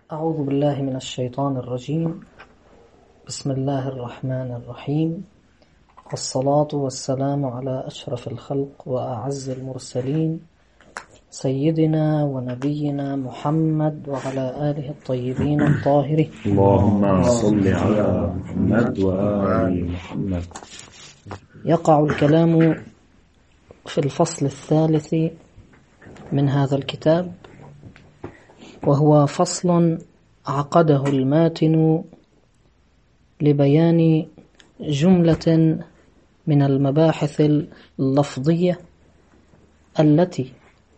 أعوذ بالله من الشيطان الرجيم. بسم الله الرحمن الرحيم، والصلاة والسلام على أشرف الخلق وأعز المرسلين سيدنا ونبينا محمد وعلى آله الطيبين الطاهرين. اللهم صل على محمد وآل محمد. يقع الكلام في الفصل الثالث من هذا الكتاب، وهو فصل عقده الماتن لبيان جملة من المباحث اللفظية التي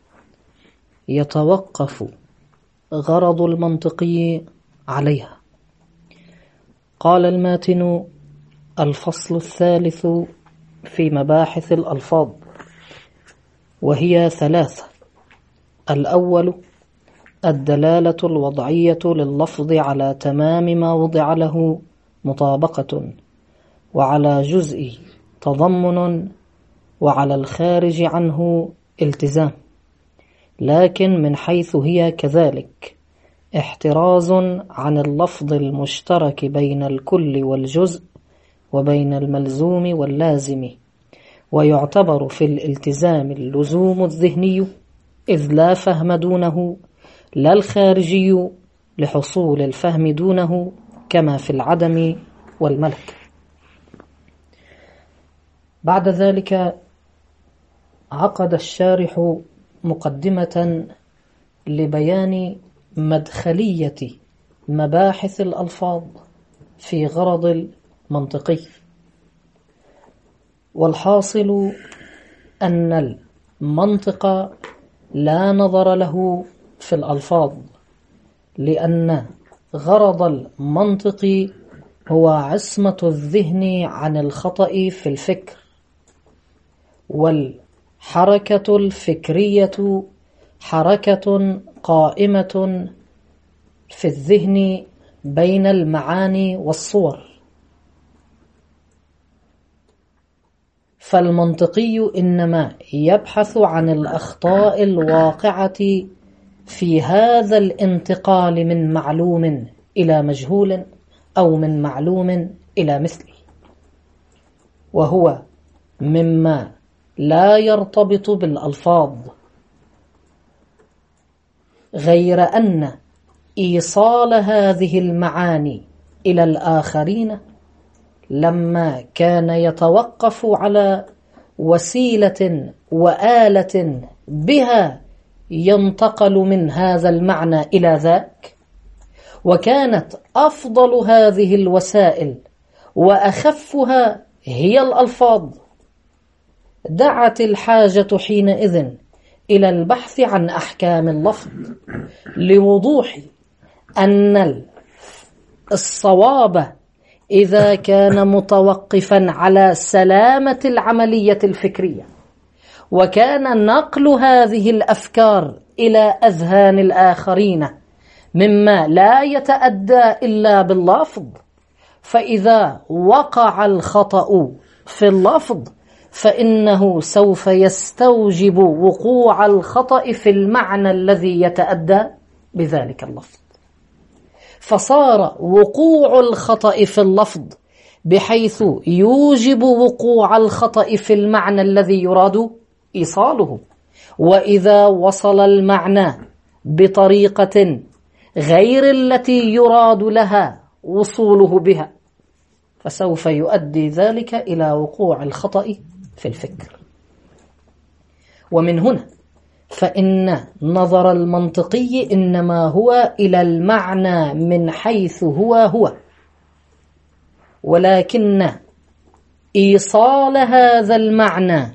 يتوقف غرض المنطقي عليها. قال الماتن: الفصل الثالث في مباحث الألفاظ، وهي ثلاثة. الأول الدلالة الوضعية لللفظ على تمام ما وضع له مطابقة، وعلى جزء تضمن، وعلى الخارج عنه التزام، لكن من حيث هي كذلك احتراز عن اللفظ المشترك بين الكل والجزء وبين الملزوم واللازم، ويعتبر في الالتزام اللزوم الذهني إذ لا فهم دونه، لا الخارجي لحصول الفهم دونه، كما في العدم والملك. بعد ذلك عقد الشارح مقدمة لبيان مدخلية مباحث الألفاظ في غرض المنطقي. والحاصل أن المنطق لا نظر له في الألفاظ، لأن غرض المنطق هو عصمة الذهن عن الخطأ في الفكر، والحركة الفكرية حركة قائمة في الذهن بين المعاني والصور. فالمنطقي إنما يبحث عن الأخطاء الواقعة في هذا الانتقال من معلوم إلى مجهول، أو من معلوم إلى مثله، وهو مما لا يرتبط بالألفاظ، غير أن إيصال هذه المعاني إلى الآخرين لما كان يتوقف على وسيلة وآلة بها ينتقل من هذا المعنى إلى ذاك، وكانت أفضل هذه الوسائل وأخفها هي الألفاظ، دعت الحاجة حينئذ إلى البحث عن أحكام اللفظ، لوضوح أن الصواب إذا كان متوقفا على سلامة العملية الفكرية، وكان نقل هذه الأفكار إلى أذهان الآخرين مما لا يتأدى إلا باللفظ، فإذا وقع الخطأ في اللفظ فإنه سوف يستوجب وقوع الخطأ في المعنى الذي يتأدى بذلك اللفظ، فصار وقوع الخطأ في اللفظ بحيث يوجب وقوع الخطأ في المعنى الذي يراد إيصاله. وإذا وصل المعنى بطريقة غير التي يراد لها وصوله بها، فسوف يؤدي ذلك إلى وقوع الخطأ في الفكر. ومن هنا فإن نظر المنطقي إنما هو إلى المعنى من حيث هو، ولكن إيصال هذا المعنى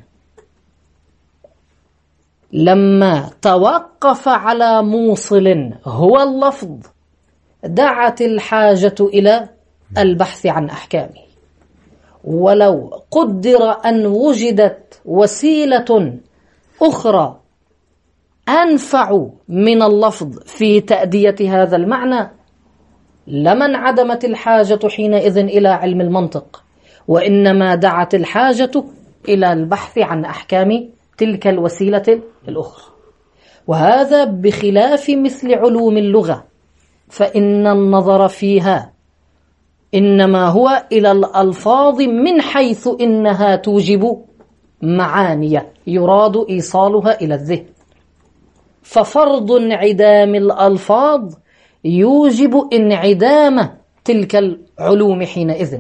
لما توقف على موصل هو اللفظ دعت الحاجة إلى البحث عن أحكامه. ولو قدر أن وجدت وسيلة أخرى أنفع من اللفظ في تأدية هذا المعنى لما انعدمت الحاجة حينئذ إلى علم المنطق، وإنما دعت الحاجة إلى البحث عن أحكام تلك الوسيلة الأخرى. وهذا بخلاف مثل علوم اللغة فإن النظر فيها إنما هو إلى الألفاظ من حيث إنها توجب معاني يراد إيصالها إلى الذهن، ففرض انعدام الألفاظ يوجب انعدام تلك العلوم حينئذ.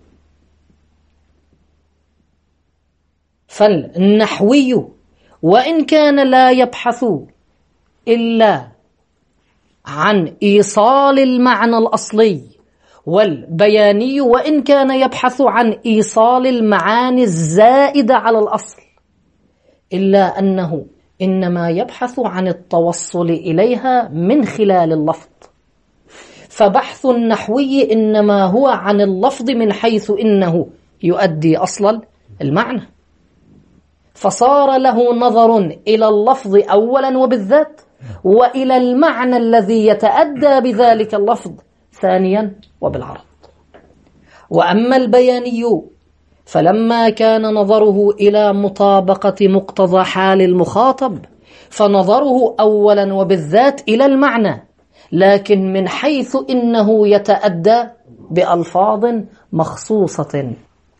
فالنحوي وإن كان لا يبحث إلا عن إيصال المعنى الأصلي، والبياني وإن كان يبحث عن إيصال المعاني الزائدة على الأصل، إلا أنه إنما يبحث عن التوصل إليها من خلال اللفظ. فبحث النحوي إنما هو عن اللفظ من حيث إنه يؤدي أصل المعنى، فصار له نظر إلى اللفظ أولا وبالذات، وإلى المعنى الذي يتأدى بذلك اللفظ ثانيا وبالعرض. وأما البياني فلما كان نظره إلى مطابقة مقتضى حال المخاطب فنظره أولا وبالذات إلى المعنى، لكن من حيث إنه يتأدى بألفاظ مخصوصة.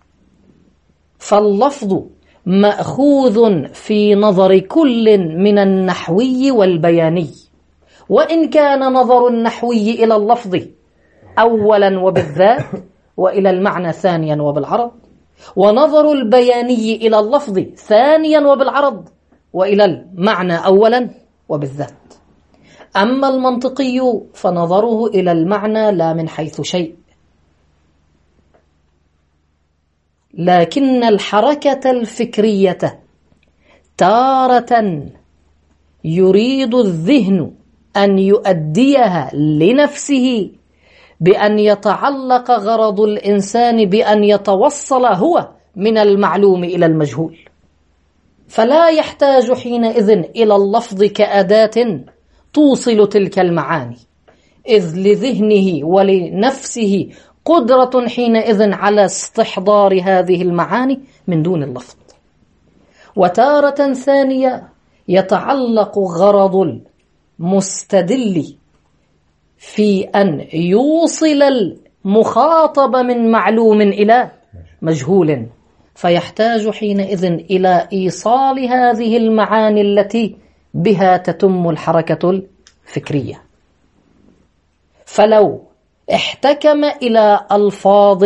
فاللفظ مأخوذ في نظر كل من النحوي والبياني، وإن كان نظر النحوي إلى اللفظ أولا وبالذات وإلى المعنى ثانيا وبالعرض، ونظر البياني إلى اللفظ ثانيا وبالعرض وإلى المعنى أولا وبالذات. أما المنطقي فنظره إلى المعنى لا من حيث شيء، لكن الحركة الفكرية تارة يريد الذهن أن يؤديها لنفسه بأن يتعلق غرض الإنسان بأن يتوصل هو من المعلوم إلى المجهول، فلا يحتاج حينئذ إلى اللفظ كأداة توصل تلك المعاني، إذ لذهنه ولنفسه قدرة حينئذ على استحضار هذه المعاني من دون اللفظ. وتارة ثانية يتعلق غرض المستدل في أن يوصل المخاطب من معلوم إلى مجهول، فيحتاج حينئذ إلى إيصال هذه المعاني التي بها تتم الحركة الفكرية. فلو احتكم إلى ألفاظ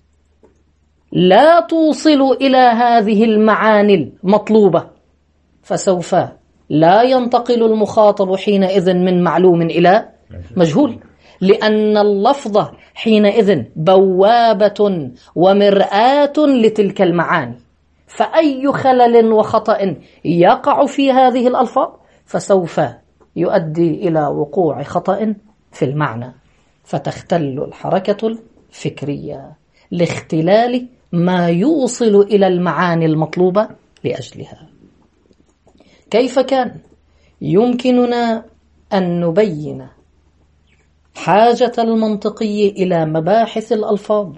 لا توصل إلى هذه المعاني المطلوبة فسوف لا ينتقل المخاطب حينئذ من معلوم إلى مجهول، لأن اللفظ حينئذ بوابة ومرآة لتلك المعاني، فأي خلل وخطأ يقع في هذه الألفاظ فسوف يؤدي إلى وقوع خطأ في المعنى، فتختل الحركة الفكرية لاختلال ما يوصل إلى المعاني المطلوبة لأجلها. كيف كان يمكننا أن نبين حاجة المنطقي إلى مباحث الألفاظ؟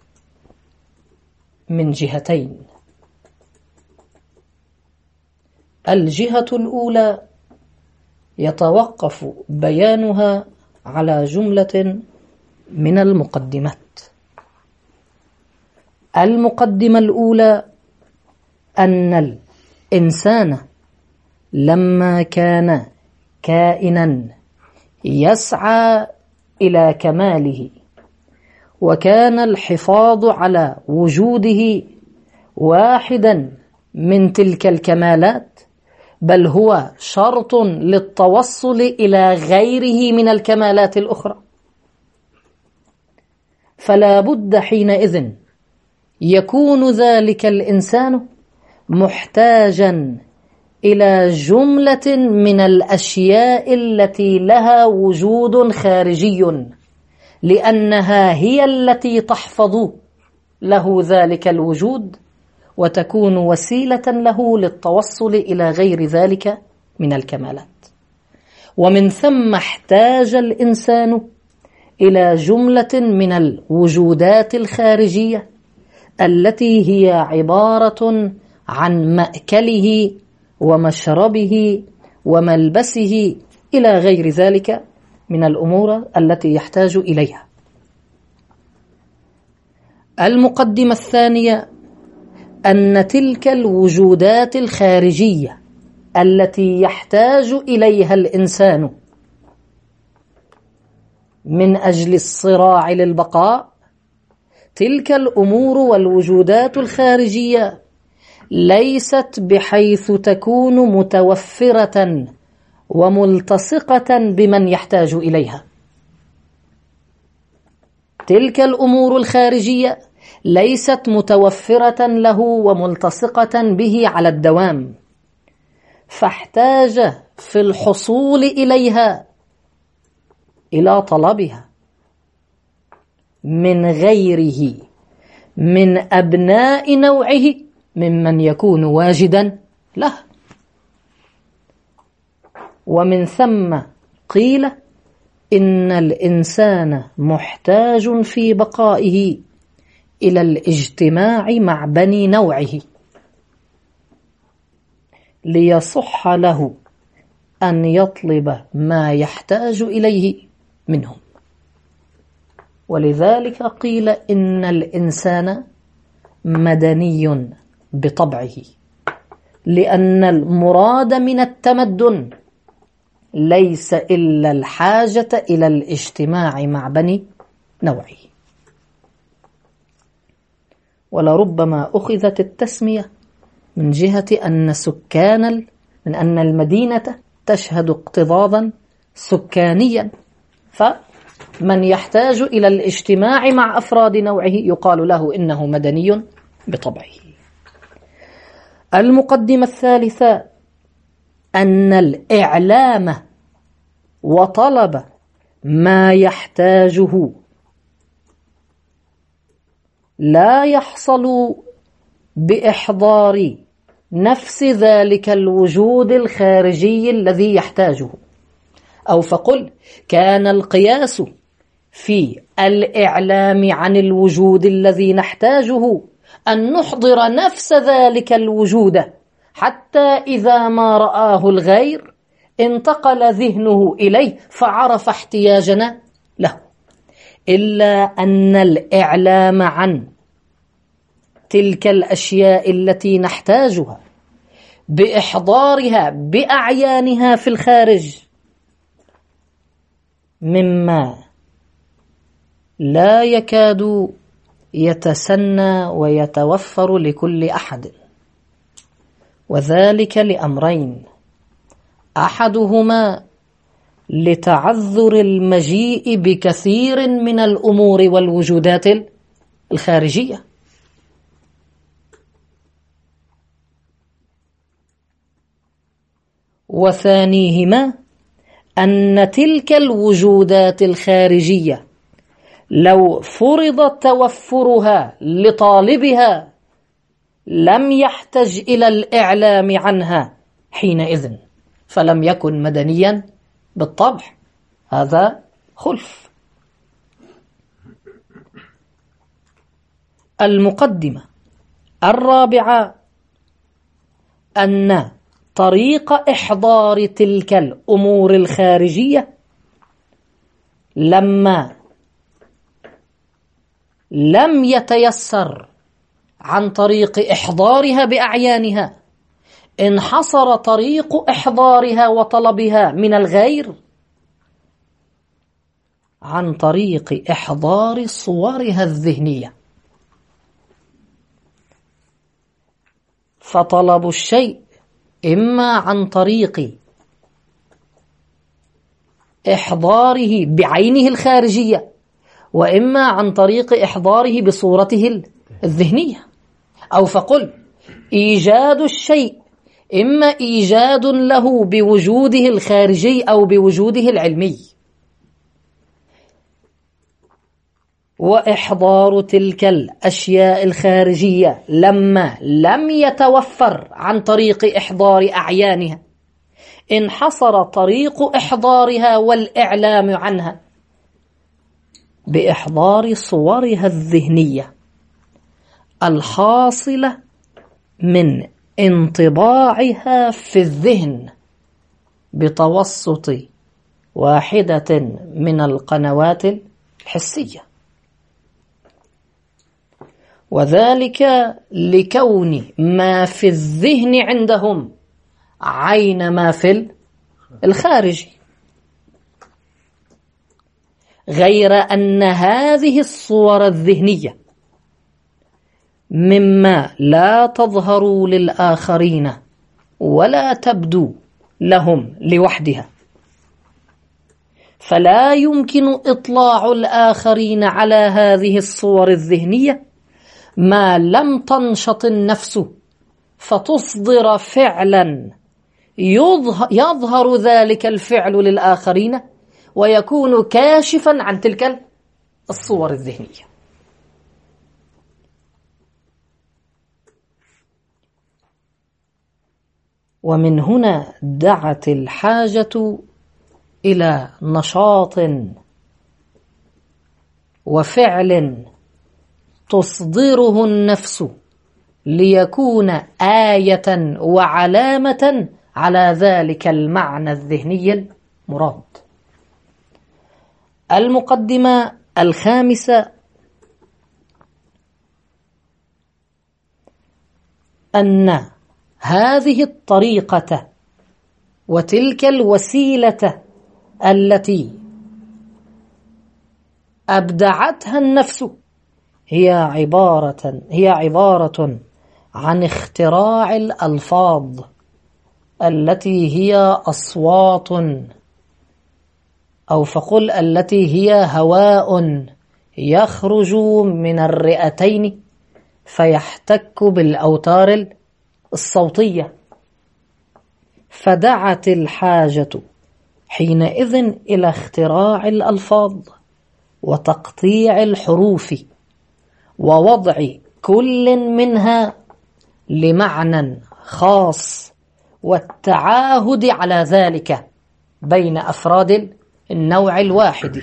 من جهتين. الجهة الأولى يتوقف بيانها على جملة من المقدمات. المقدمة الأولى أن الإنسان لما كان كائنا يسعى إلى كماله، وكان الحفاظ على وجوده واحدا من تلك الكمالات، بل هو شرط للتوصل إلى غيره من الكمالات الأخرى، فلا بد حينئذ يكون ذلك الإنسان محتاجا إلى جملة من الأشياء التي لها وجود خارجي، لأنها هي التي تحفظ له ذلك الوجود وتكون وسيلة له للتوصل إلى غير ذلك من الكمالات. ومن ثم احتاج الإنسان إلى جملة من الوجودات الخارجية التي هي عبارة عن مأكله ومشربه وملبسه إلى غير ذلك من الأمور التي يحتاج إليها. المقدمة الثانية أن تلك الوجودات الخارجية التي يحتاج إليها الإنسان من أجل الصراع للبقاء، تلك الأمور والوجودات الخارجية ليست بحيث تكون متوفرة وملتصقة بمن يحتاج إليها. تلك الأمور الخارجية ليست متوفرة له وملتصقة به على الدوام، فاحتاج في الحصول إليها إلى طلبها من غيره من أبناء نوعه ممن يكون واجدا له. ومن ثم قيل إن الإنسان محتاج في بقائه إلى الاجتماع مع بني نوعه ليصح له أن يطلب ما يحتاج إليه منهم. ولذلك قيل إن الإنسان مدني بطبعه، لأن المراد من التمدن ليس إلا الحاجة إلى الاجتماع مع بني نوعه. ولربما أخذت التسمية من جهة أن من أن المدينة تشهد اكتظاظا سكانيا، فمن يحتاج إلى الاجتماع مع أفراد نوعه يقال له إنه مدني بطبعه. المقدمة الثالثة أن الإعلام وطلب ما يحتاجه لا يحصل بإحضار نفس ذلك الوجود الخارجي الذي يحتاجه. أو فقل كان القياس في الإعلام عن الوجود الذي نحتاجه أن نحضر نفس ذلك الوجود حتى إذا ما رآه الغير انتقل ذهنه إليه فعرف احتياجنا له. إلا أن الإعلام عن تلك الأشياء التي نحتاجها بإحضارها بأعيانها في الخارج مما لا يكاد يتسنى ويتوفر لكل أحد، وذلك لأمرين: أحدهما لتعذر المجيء بكثير من الأمور والوجودات الخارجية، وثانيهما أن تلك الوجودات الخارجية لو فرض توفرها لطالبها لم يحتج إلى الإعلام عنها حينئذ، فلم يكن مدنيا بالطبع. هذا خلف. المقدمة الرابعة أن طريق إحضار تلك الأمور الخارجية لما لم يتيسر عن طريق إحضارها بأعيانها انحصر طريق إحضارها وطلبها من الغير عن طريق إحضار صورها الذهنية. فطلب الشيء إما عن طريق إحضاره بعينه الخارجية، وإما عن طريق إحضاره بصورته الذهنية. أو فقل إيجاد الشيء إما إيجاد له بوجوده الخارجي أو بوجوده العلمي، وإحضار تلك الأشياء الخارجية لما لم يتوفر عن طريق إحضار أعيانها انحصر طريق إحضارها والإعلام عنها بإحضار صورها الذهنية الحاصلة من انطباعها في الذهن بتوسط واحدة من القنوات الحسية، وذلك لكون ما في الذهن عندهم عين ما في الخارج، غير أن هذه الصور الذهنية مما لا تظهر للآخرين ولا تبدو لهم لوحدها، فلا يمكن إطلاع الآخرين على هذه الصور الذهنية ما لم تنشط النفس فتصدر فعلا يظهر ذلك الفعل للآخرين ويكون كاشفا عن تلك الصور الذهنية. ومن هنا دعت الحاجة إلى نشاط وفعل تصدره النفس ليكون آية وعلامة على ذلك المعنى الذهني المراد. المقدمة الخامسة أن هذه الطريقة وتلك الوسيلة التي أبدعتها النفس هي عبارة عن اختراع الألفاظ التي هي أصوات، أو فقل التي هي هواء يخرج من الرئتين فيحتك بالأوتار الصوتية. فدعت الحاجة حينئذ إلى اختراع الألفاظ وتقطيع الحروف ووضع كل منها لمعنى خاص والتعاهد على ذلك بين أفراد النوع الواحد.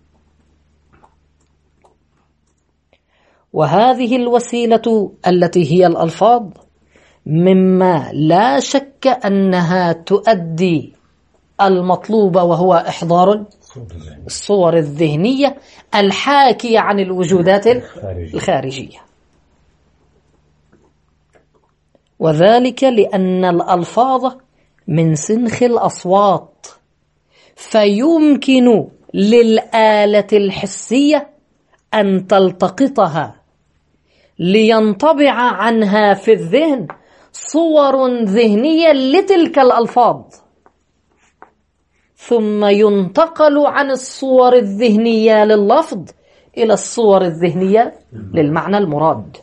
وهذه الوسيلة التي هي الألفاظ مما لا شك أنها تؤدي المطلوب، وهو إحضار الصور الذهنية الحاكية عن الوجودات الخارجية. وذلك لأن الألفاظ من سنخ الأصوات، فيمكن للآلة الحسية أن تلتقطها لينطبع عنها في الذهن صور ذهنية لتلك الألفاظ، ثم ينتقل عن الصور الذهنية لللفظ إلى الصور الذهنية للمعنى المراد.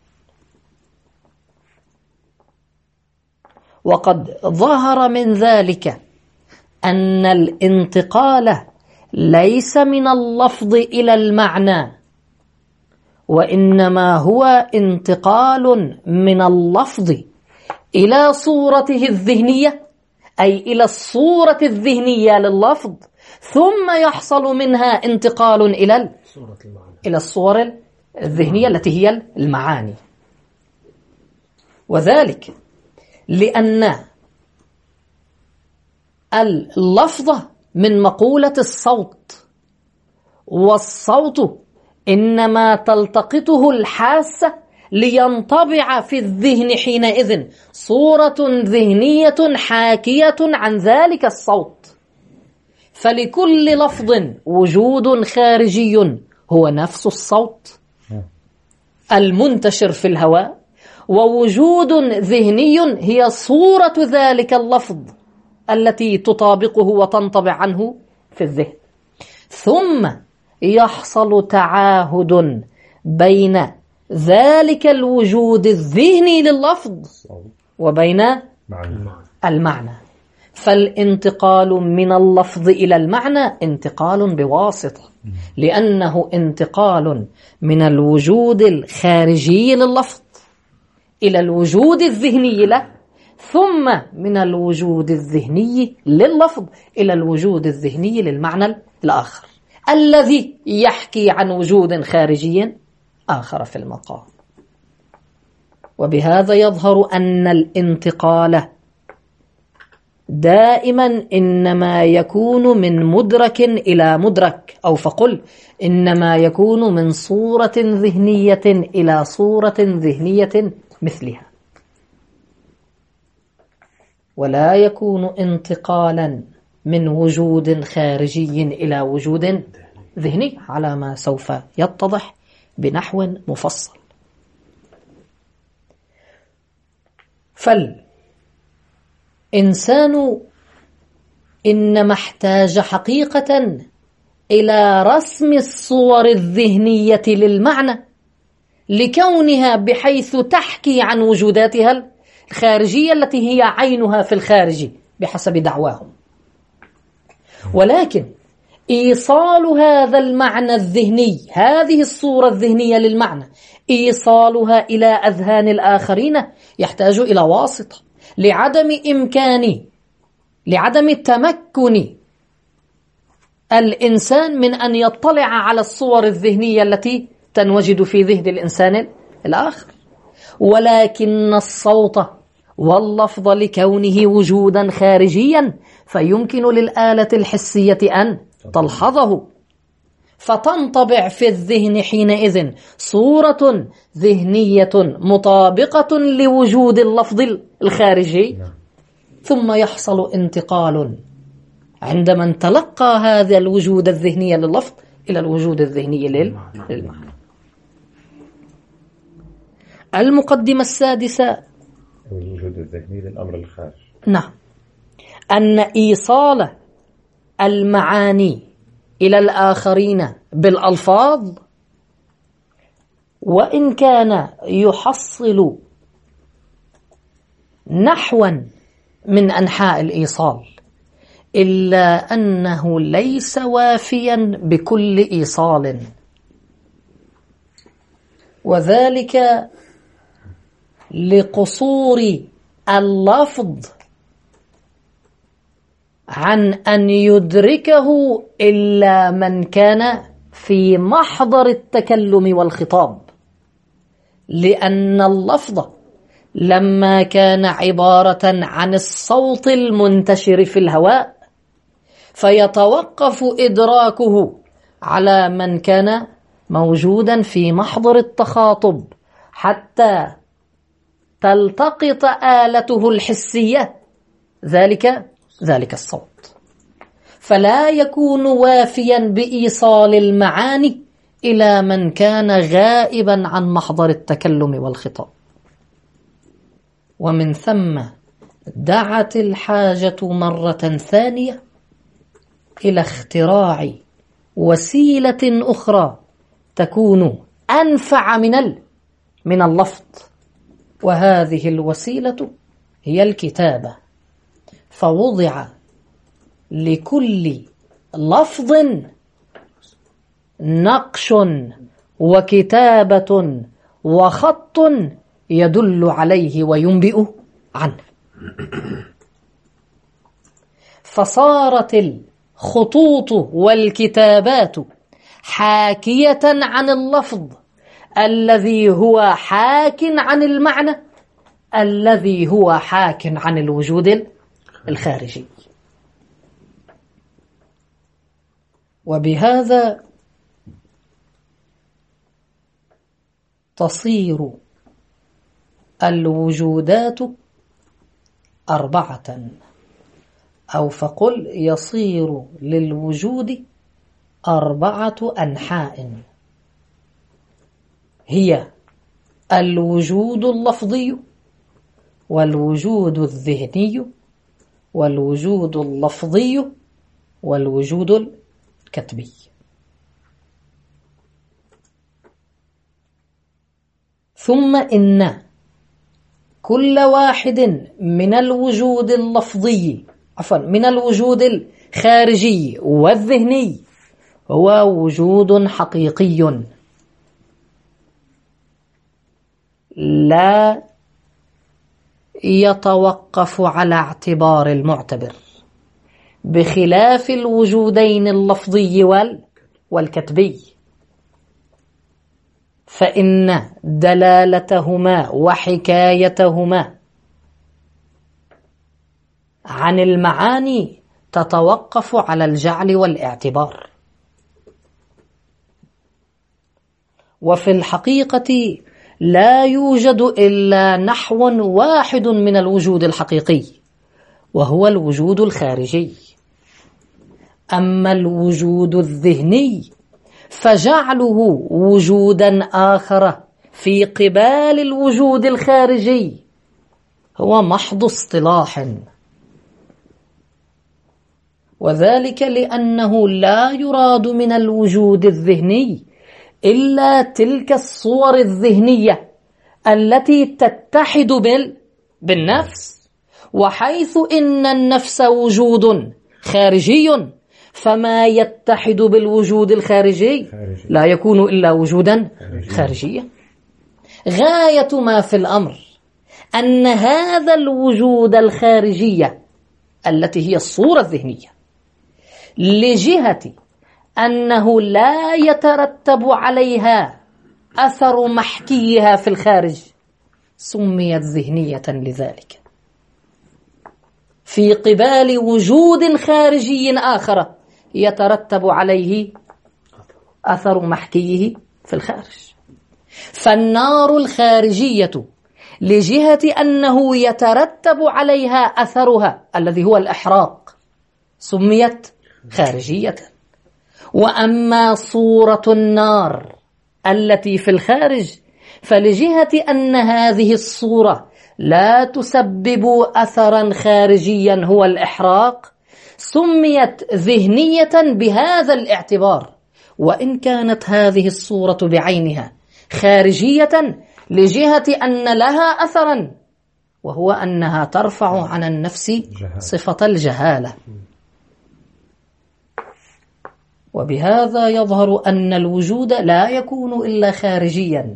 وقد ظهر من ذلك أن الانتقال ليس من اللفظ إلى المعنى، وإنما هو انتقال من اللفظ إلى صورته الذهنية، أي إلى الصورة الذهنية لللفظ، ثم يحصل منها انتقال إلى الصور الذهنية التي هي المعاني. وذلك لأن اللفظ من مقولة الصوت، والصوت إنما تلتقطه الحاسة لينطبع في الذهن حينئذ صورة ذهنية حاكية عن ذلك الصوت. فلكل لفظ وجود خارجي هو نفس الصوت المنتشر في الهواء، ووجود ذهني هي صورة ذلك اللفظ التي تطابقه وتنطبع عنه في الذهن. ثم يحصل تعاهد بين ذلك الوجود الذهني لللفظ وبين المعنى، فالانتقال من اللفظ إلى المعنى انتقال بواسطة، لأنه انتقال من الوجود الخارجي لللفظ إلى الوجود الذهني له، ثم من الوجود الذهني لللفظ إلى الوجود الذهني للمعنى الآخر الذي يحكي عن وجود خارجي آخر في المقام. وبهذا يظهر أن الانتقال دائما إنما يكون من مدرك إلى مدرك، أو فقل إنما يكون من صورة ذهنية إلى صورة ذهنية مثلها، ولا يكون انتقالا من وجود خارجي إلى وجود ذهني على ما سوف يتضح بنحو مفصل. فالإنسان إنما احتاج حقيقة إلى رسم الصور الذهنية للمعنى، لكونها بحيث تحكي عن وجوداتها الخارجية التي هي عينها في الخارج بحسب دعواهم. ولكن إيصال هذا المعنى الذهني، هذه الصورة الذهنية للمعنى، إيصالها إلى أذهان الآخرين يحتاج إلى واسطة، لعدم تمكن الإنسان من أن يطلع على الصور الذهنية التي تنوجد في ذهن الإنسان الآخر. ولكن الصوت واللفظ لكونه وجودا خارجيا فيمكن للآلة الحسية أن تلحظه، فتنطبع في الذهن حينئذ صورة ذهنية مطابقة لوجود اللفظ الخارجي، ثم يحصل انتقال عندما نتلقى هذا الوجود الذهني لللفظ إلى الوجود الذهني للمعنى. المقدمة السادسة، الوجود الذهني للأمر الخارج. نعم، أن إيصال المعاني إلى الآخرين بالألفاظ وإن كان يحصل نحوا من أنحاء الإيصال، إلا أنه ليس وافيا بكل إيصال، وذلك لقصور اللفظ عن أن يدركه إلا من كان في محضر التكلم والخطاب، لأن اللفظ لما كان عبارة عن الصوت المنتشر في الهواء فيتوقف إدراكه على من كان موجودا في محضر التخاطب حتى تلتقط آلته الحسية ذلك الصوت، فلا يكون وافيا بإيصال المعاني إلى من كان غائبا عن محضر التكلم والخطاب. ومن ثم دعت الحاجة مرة ثانية إلى اختراع وسيلة أخرى تكون أنفع من اللفظ، وهذه الوسيلة هي الكتابة. فوضع لكل لفظ نقش وكتابة وخط يدل عليه وينبئ عنه، فصارت الخطوط والكتابات حاكية عن اللفظ الذي هو حاك عن المعنى الذي هو حاك عن الوجود الخارجي. وبهذا تصير الوجودات أربعة، أو فقل يصير للوجود أربعة أنحاء، هي الوجود اللفظي والوجود الذهني والوجود اللفظي والوجود الكتبي. ثم إن كل واحد من الوجود اللفظي من الوجود الخارجي والذهني هو وجود حقيقي لا يتوقف على اعتبار المعتبر، بخلاف الوجودين اللفظي والكتبي، فإن دلالتهما وحكايتهما عن المعاني تتوقف على الجعل والاعتبار. وفي الحقيقة لا يوجد إلا نحو واحد من الوجود الحقيقي، وهو الوجود الخارجي. أما الوجود الذهني فجعله وجودا آخر في قبال الوجود الخارجي هو محض اصطلاح، وذلك لأنه لا يراد من الوجود الذهني إلا تلك الصور الذهنية التي تتحد بالنفس، وحيث إن النفس وجود خارجي فما يتحد بالوجود الخارجي لا يكون إلا وجودا خارجيا. غاية ما في الأمر أن هذا الوجود الخارجية التي هي الصورة الذهنية، لجهة أنه لا يترتب عليها أثر محكيها في الخارج، سميت ذهنية لذلك، في قبال وجود خارجي آخر يترتب عليه أثر محكيه في الخارج. فالنار الخارجية لجهة أنه يترتب عليها أثرها الذي هو الإحراق سميت خارجية. وأما صورة النار التي في الخارج فلجهة أن هذه الصورة لا تسبب أثرا خارجيا هو الإحراق سميت ذهنية بهذا الاعتبار، وإن كانت هذه الصورة بعينها خارجية لجهة أن لها أثرا، وهو أنها ترفع عن النفس صفة الجهالة. وبهذا يظهر أن الوجود لا يكون إلا خارجيا،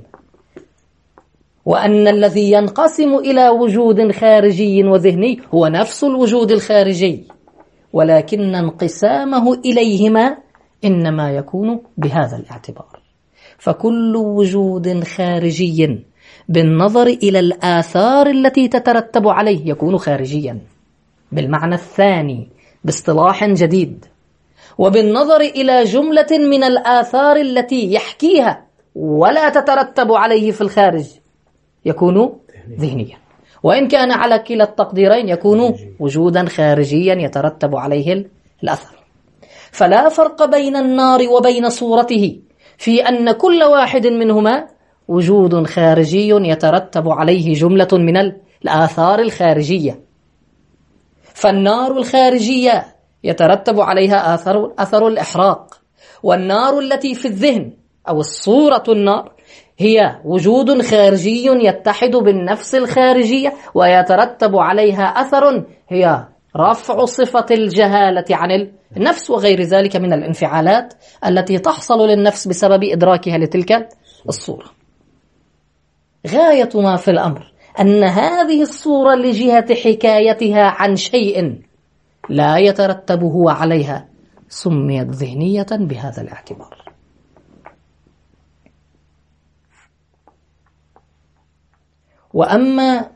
وأن الذي ينقسم إلى وجود خارجي وذهني هو نفس الوجود الخارجي، ولكن انقسامه إليهما إنما يكون بهذا الاعتبار. فكل وجود خارجي بالنظر إلى الآثار التي تترتب عليه يكون خارجيا بالمعنى الثاني باصطلاح جديد، وبالنظر إلى جملة من الآثار التي يحكيها ولا تترتب عليه في الخارج يكون ذهنيا، وإن كان على كلا التقديرين يكون وجودا خارجيا يترتب عليه الأثر. فلا فرق بين النار وبين صورته في أن كل واحد منهما وجود خارجي يترتب عليه جملة من الآثار الخارجية. فالنار الخارجية يترتب عليها أثر الإحراق، والنار التي في الذهن أو الصورة النار هي وجود خارجي يتحد بالنفس الخارجية ويترتب عليها أثر هي رفع صفة الجهالة عن النفس وغير ذلك من الانفعالات التي تحصل للنفس بسبب إدراكها لتلك الصورة. غاية ما في الأمر أن هذه الصورة لجهة حكايتها عن شيء لا يترتب هو عليها سميت ذهنية بهذا الاعتبار. وأما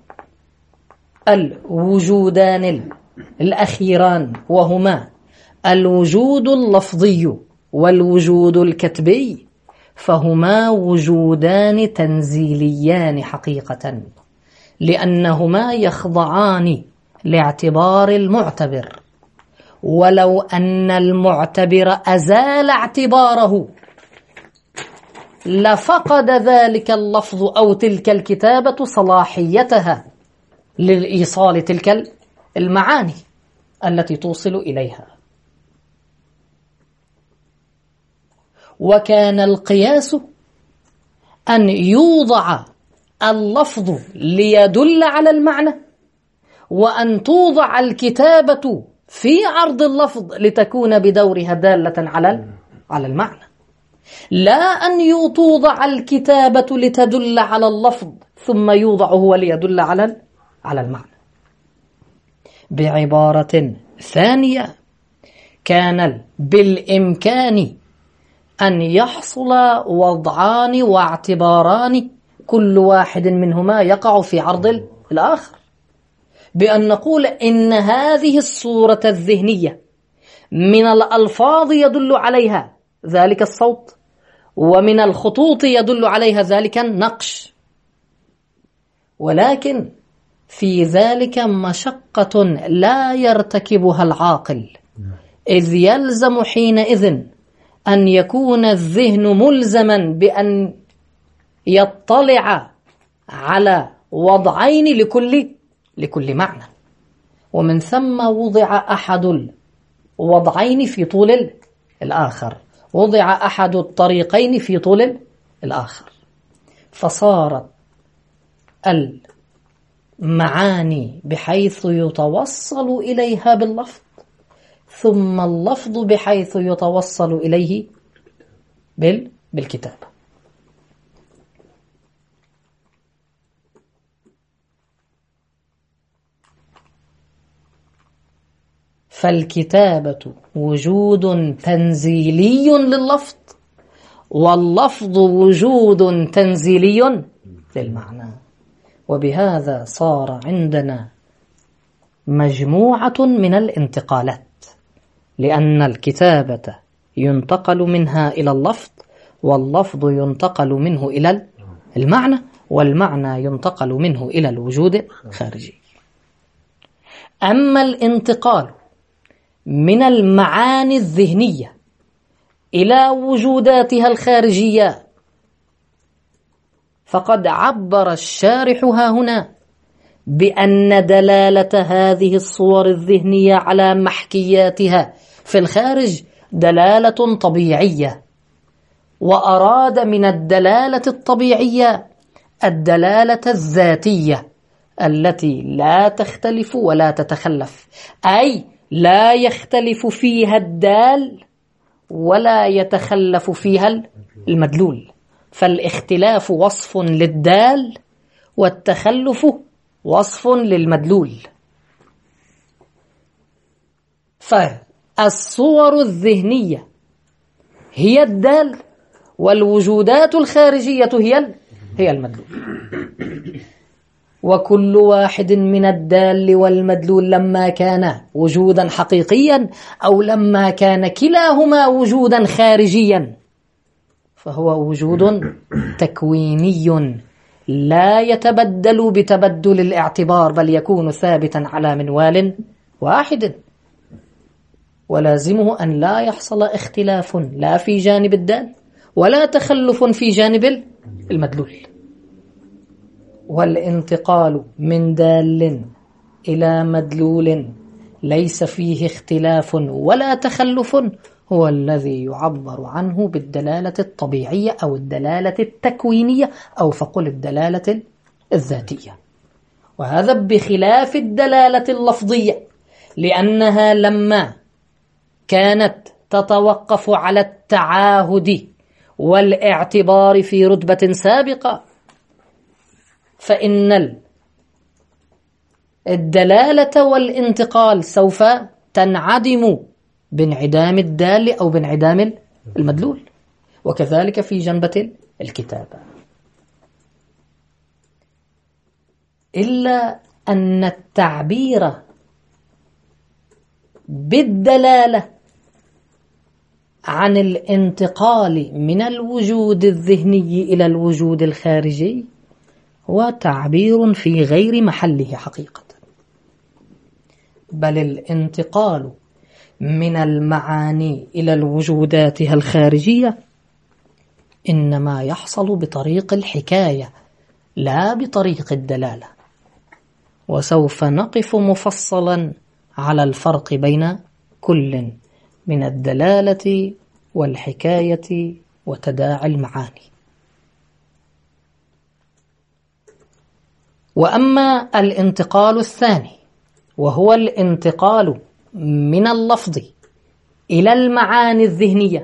الوجودان الأخيران وهما الوجود اللفظي والوجود الكتبي فهما وجودان تنزيليان حقيقة، لأنهما يخضعان لاعتبار المعتبر، ولو أن المعتبر أزال اعتباره لفقد ذلك اللفظ أو تلك الكتابة صلاحيتها للإيصال تلك المعاني التي توصل إليها. وكان القياس أن يوضع اللفظ ليدل على المعنى، وأن توضع الكتابة في عرض اللفظ لتكون بدورها دالة على المعنى، لا أن توضع الكتابة لتدل على اللفظ ثم يوضع هو ليدل على المعنى. بعبارة ثانية، كان بالإمكان أن يحصل وضعان واعتباران كل واحد منهما يقع في عرض الآخر، بأن نقول إن هذه الصورة الذهنية من الألفاظ يدل عليها ذلك الصوت، ومن الخطوط يدل عليها ذلك النقش، ولكن في ذلك مشقة لا يرتكبها العاقل، إذ يلزم حينئذ أن يكون الذهن ملزما بأن يطلع على وضعين لكل معنى، ومن ثم وضع أحد الوضعين في طول الآخر، وضع أحد الطريقين في طول الآخر، فصارت المعاني بحيث يتوصل إليها باللفظ، ثم اللفظ بحيث يتوصل إليه بالكتابة. فالكتابة وجود تنزيلي لللفظ، واللفظ وجود تنزيلي للمعنى. وبهذا صار عندنا مجموعة من الانتقالات، لأن الكتابة ينتقل منها إلى اللفظ، واللفظ ينتقل منه إلى المعنى، والمعنى ينتقل منه إلى الوجود الخارجي. أما الانتقال من المعاني الذهنية إلى وجوداتها الخارجية فقد عبر الشارح ها هنا بأن دلالة هذه الصور الذهنية على محكياتها في الخارج دلالة طبيعية، وأراد من الدلالة الطبيعية الدلالة الذاتية التي لا تختلف ولا تتخلف، أي لا يختلف فيها الدال ولا يتخلف فيها المدلول، فالاختلاف وصف للدال والتخلف وصف للمدلول. فالصور الذهنية هي الدال، والوجودات الخارجية هي المدلول، وكل واحد من الدال والمدلول لما كان وجودا حقيقيا أو لما كان كلاهما وجودا خارجيا فهو وجود تكويني لا يتبدل بتبدل الاعتبار، بل يكون ثابتا على منوال واحد، ولازمه أن لا يحصل اختلاف لا في جانب الدال ولا تخلف في جانب المدلول. والانتقال من دال إلى مدلول ليس فيه اختلاف ولا تخلف هو الذي يعبر عنه بالدلالة الطبيعية أو الدلالة التكوينية أو فقل الدلالة الذاتية، وهذا بخلاف الدلالة اللفظية، لأنها لما كانت تتوقف على التعاهد والاعتبار في رتبة سابقة فإن الدلالة والانتقال سوف تنعدم بانعدام الدال أو بانعدام المدلول، وكذلك في جنبة الكتابة، إلا أن التعبير بالدلالة عن الانتقال من الوجود الذهني إلى الوجود الخارجي هو تعبير في غير محله حقيقة، بل الانتقال من المعاني إلى الوجوداتها الخارجية إنما يحصل بطريق الحكاية لا بطريق الدلالة، وسوف نقف مفصلا على الفرق بين كل من الدلالة والحكاية وتداعي المعاني. وأما الانتقال الثاني وهو الانتقال من اللفظ إلى المعاني الذهنية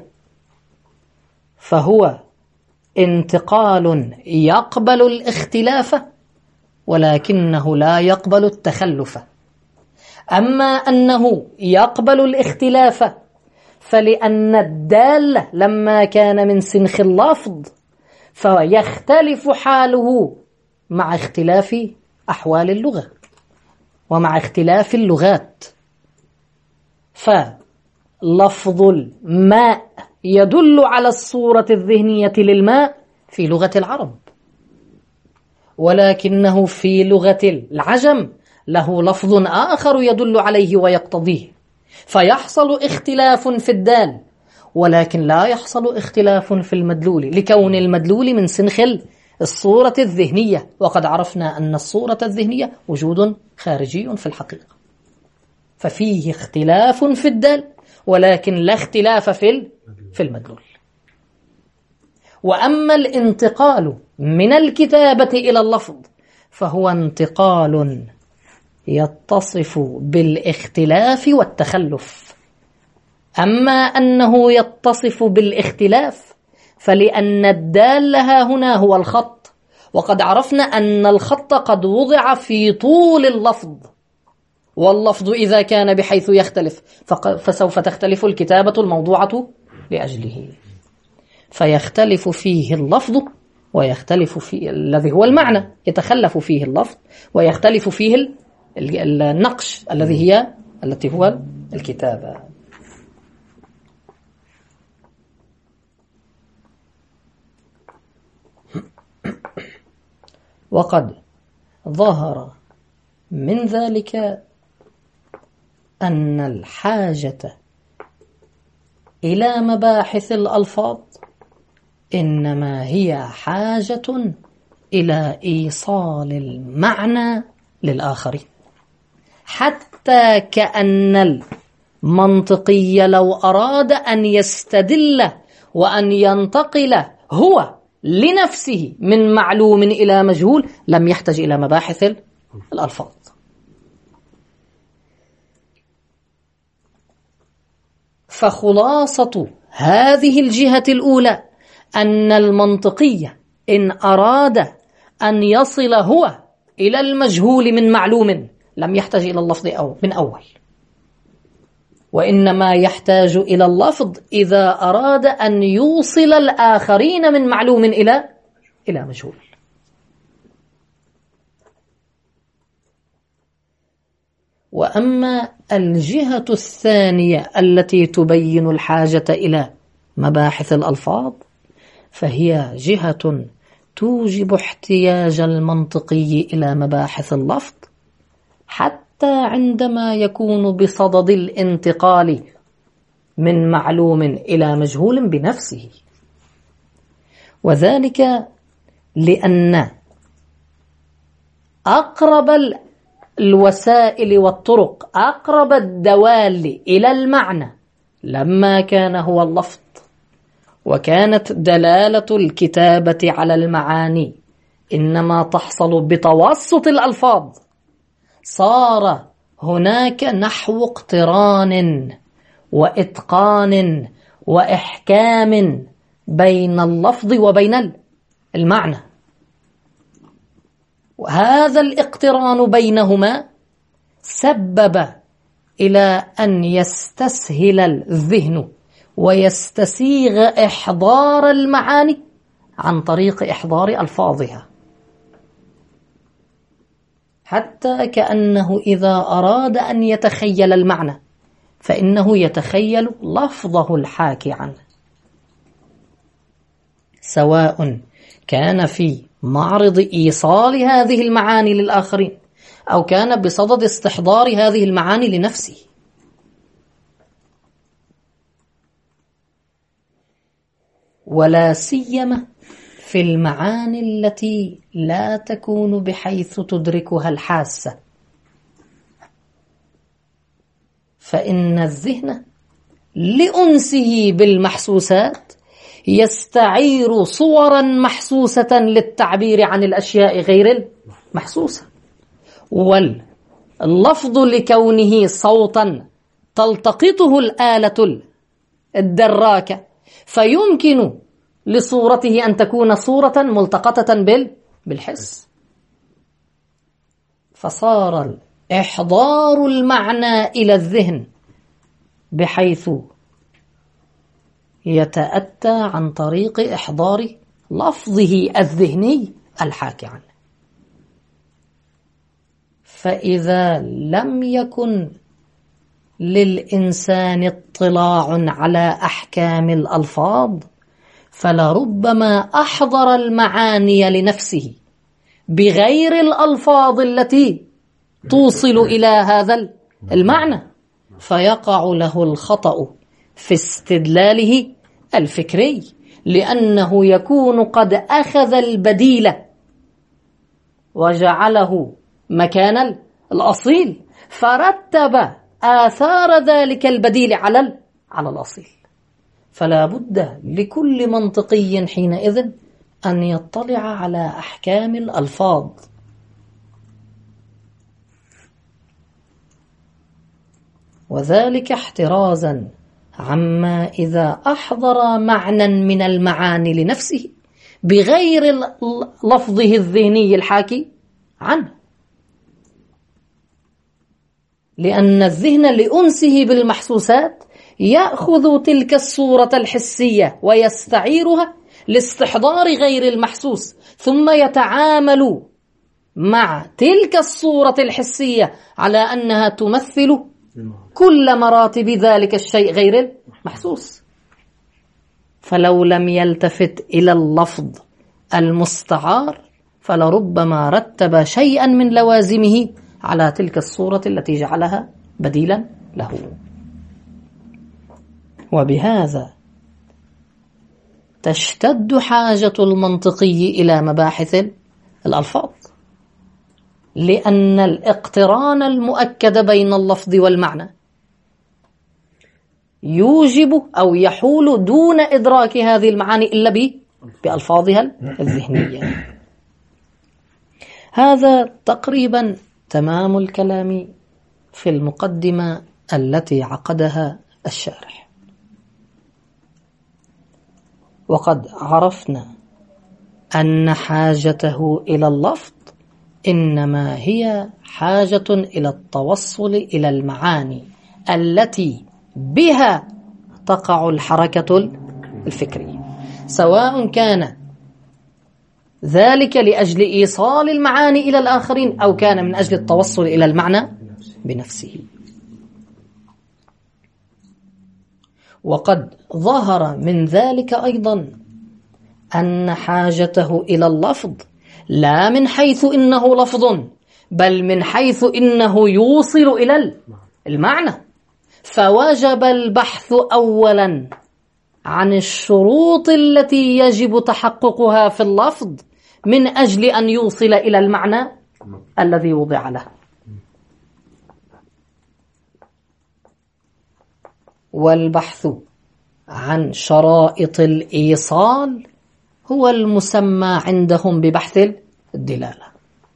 فهو انتقال يقبل الاختلاف ولكنه لا يقبل التخلف. أما أنه يقبل الاختلاف فلأن الدال لما كان من سنخ اللفظ فيختلف حاله مع اختلاف أحوال اللغة، ومع اختلاف اللغات. فلفظ الماء يدل على الصورة الذهنية للماء في لغة العرب، ولكنه في لغة العجم له لفظ آخر يدل عليه ويقتضيه، فيحصل اختلاف في الدال، ولكن لا يحصل اختلاف في المدلول، لكون المدلول من سنخ الصورة الذهنية، وقد عرفنا أن الصورة الذهنية وجود خارجي في الحقيقة، ففيه اختلاف في الدال ولكن لا اختلاف في المدلول. وأما الانتقال من الكتابة إلى اللفظ فهو انتقال يتصف بالاختلاف والتخلف. أما أنه يتصف بالاختلاف فلأن الدال هنا هو الخط، وقد عرفنا أن الخط قد وضع في طول اللفظ، واللفظ إذا كان بحيث يختلف فسوف تختلف الكتابة الموضوعة لأجله، فيختلف فيه اللفظ ويختلف فيه الذي هو المعنى، يتخلف فيه اللفظ ويختلف فيه النقش التي هو الكتابة. وقد ظهر من ذلك أن الحاجة إلى مباحث الألفاظ إنما هي حاجة إلى إيصال المعنى للآخرين، حتى كأن المنطقي لو أراد أن يستدل وأن ينتقل هو لنفسه من معلوم إلى مجهول لم يحتاج إلى مباحث الألفاظ. فخلاصة هذه الجهة الأولى أن المنطقي إن أراد أن يصل هو إلى المجهول من معلوم لم يحتاج إلى اللفظ من أول، وإنما يحتاج إلى اللفظ إذا أراد أن يوصل الآخرين من معلوم إلى مجهول. وأما الجهة الثانية التي تبين الحاجة إلى مباحث الألفاظ فهي جهة توجب احتياج المنطقي إلى مباحث اللفظ حتى عندما يكون بصدد الانتقال من معلوم إلى مجهول بنفسه، وذلك لأن أقرب الوسائل والطرق، أقرب الدوال إلى المعنى لما كان هو اللفظ، وكانت دلالة الكتابة على المعاني إنما تحصل بتوسط الألفاظ، صار هناك نحو اقتران وإتقان وإحكام بين اللفظ وبين المعنى، وهذا الاقتران بينهما سبب إلى أن يستسهل الذهن ويستسيغ إحضار المعاني عن طريق إحضار ألفاظها، حتى كأنه إذا أراد أن يتخيل المعنى فإنه يتخيل لفظه الحاكي عنه، سواء كان في معرض إيصال هذه المعاني للآخرين أو كان بصدد استحضار هذه المعاني لنفسه. ولا سيما في المعاني التي لا تكون بحيث تدركها الحاسة، فإن الذهن لأنسه بالمحسوسات يستعير صورا محسوسة للتعبير عن الأشياء غير المحسوسة، واللفظ لكونه صوتا تلتقطه الآلة الدراكة فيمكن لصورته أن تكون صورة ملتقطة بالحس، فصار إحضار المعنى إلى الذهن بحيث يتأتى عن طريق إحضار لفظه الذهني الحاكي عنه. فإذا لم يكن للإنسان اطلاع على أحكام الألفاظ فلربما أحضر المعاني لنفسه بغير الألفاظ التي توصل إلى هذا المعنى، فيقع له الخطأ في استدلاله الفكري، لأنه يكون قد أخذ البديل وجعله مكان الأصيل، فرتب آثار ذلك البديل على الأصيل. فلا بد لكل منطقي حينئذ أن يطلع على أحكام الألفاظ، وذلك احترازا عما إذا أحضر معنى من المعاني لنفسه بغير لفظه الذهني الحاكي عنه، لأن الذهن لأنسه بالمحسوسات يأخذ تلك الصورة الحسية ويستعيرها لاستحضار غير المحسوس، ثم يتعامل مع تلك الصورة الحسية على أنها تمثل كل مراتب ذلك الشيء غير المحسوس. فلو لم يلتفت إلى اللفظ المستعار فلربما رتب شيئا من لوازمه على تلك الصورة التي جعلها بديلا له. وبهذا تشتد حاجة المنطقي إلى مباحث الألفاظ، لأن الاقتران المؤكد بين اللفظ والمعنى يوجب أو يحول دون إدراك هذه المعاني إلا بألفاظها الذهنية. هذا تقريبا تمام الكلام في المقدمة التي عقدها الشارح. وقد عرفنا أن حاجته إلى اللفظ إنما هي حاجة إلى التوصل إلى المعاني التي بها تقع الحركة الفكرية، سواء كان ذلك لأجل إيصال المعاني إلى الآخرين أو كان من أجل التوصل إلى المعنى بنفسه. وقد ظهر من ذلك أيضا أن حاجته إلى اللفظ لا من حيث إنه لفظ، بل من حيث إنه يوصل إلى المعنى، فوجب البحث أولا عن الشروط التي يجب تحققها في اللفظ من أجل أن يوصل إلى المعنى الذي وضع له. والبحث عن شرائط الإيصال هو المسمى عندهم ببحث الدلالة،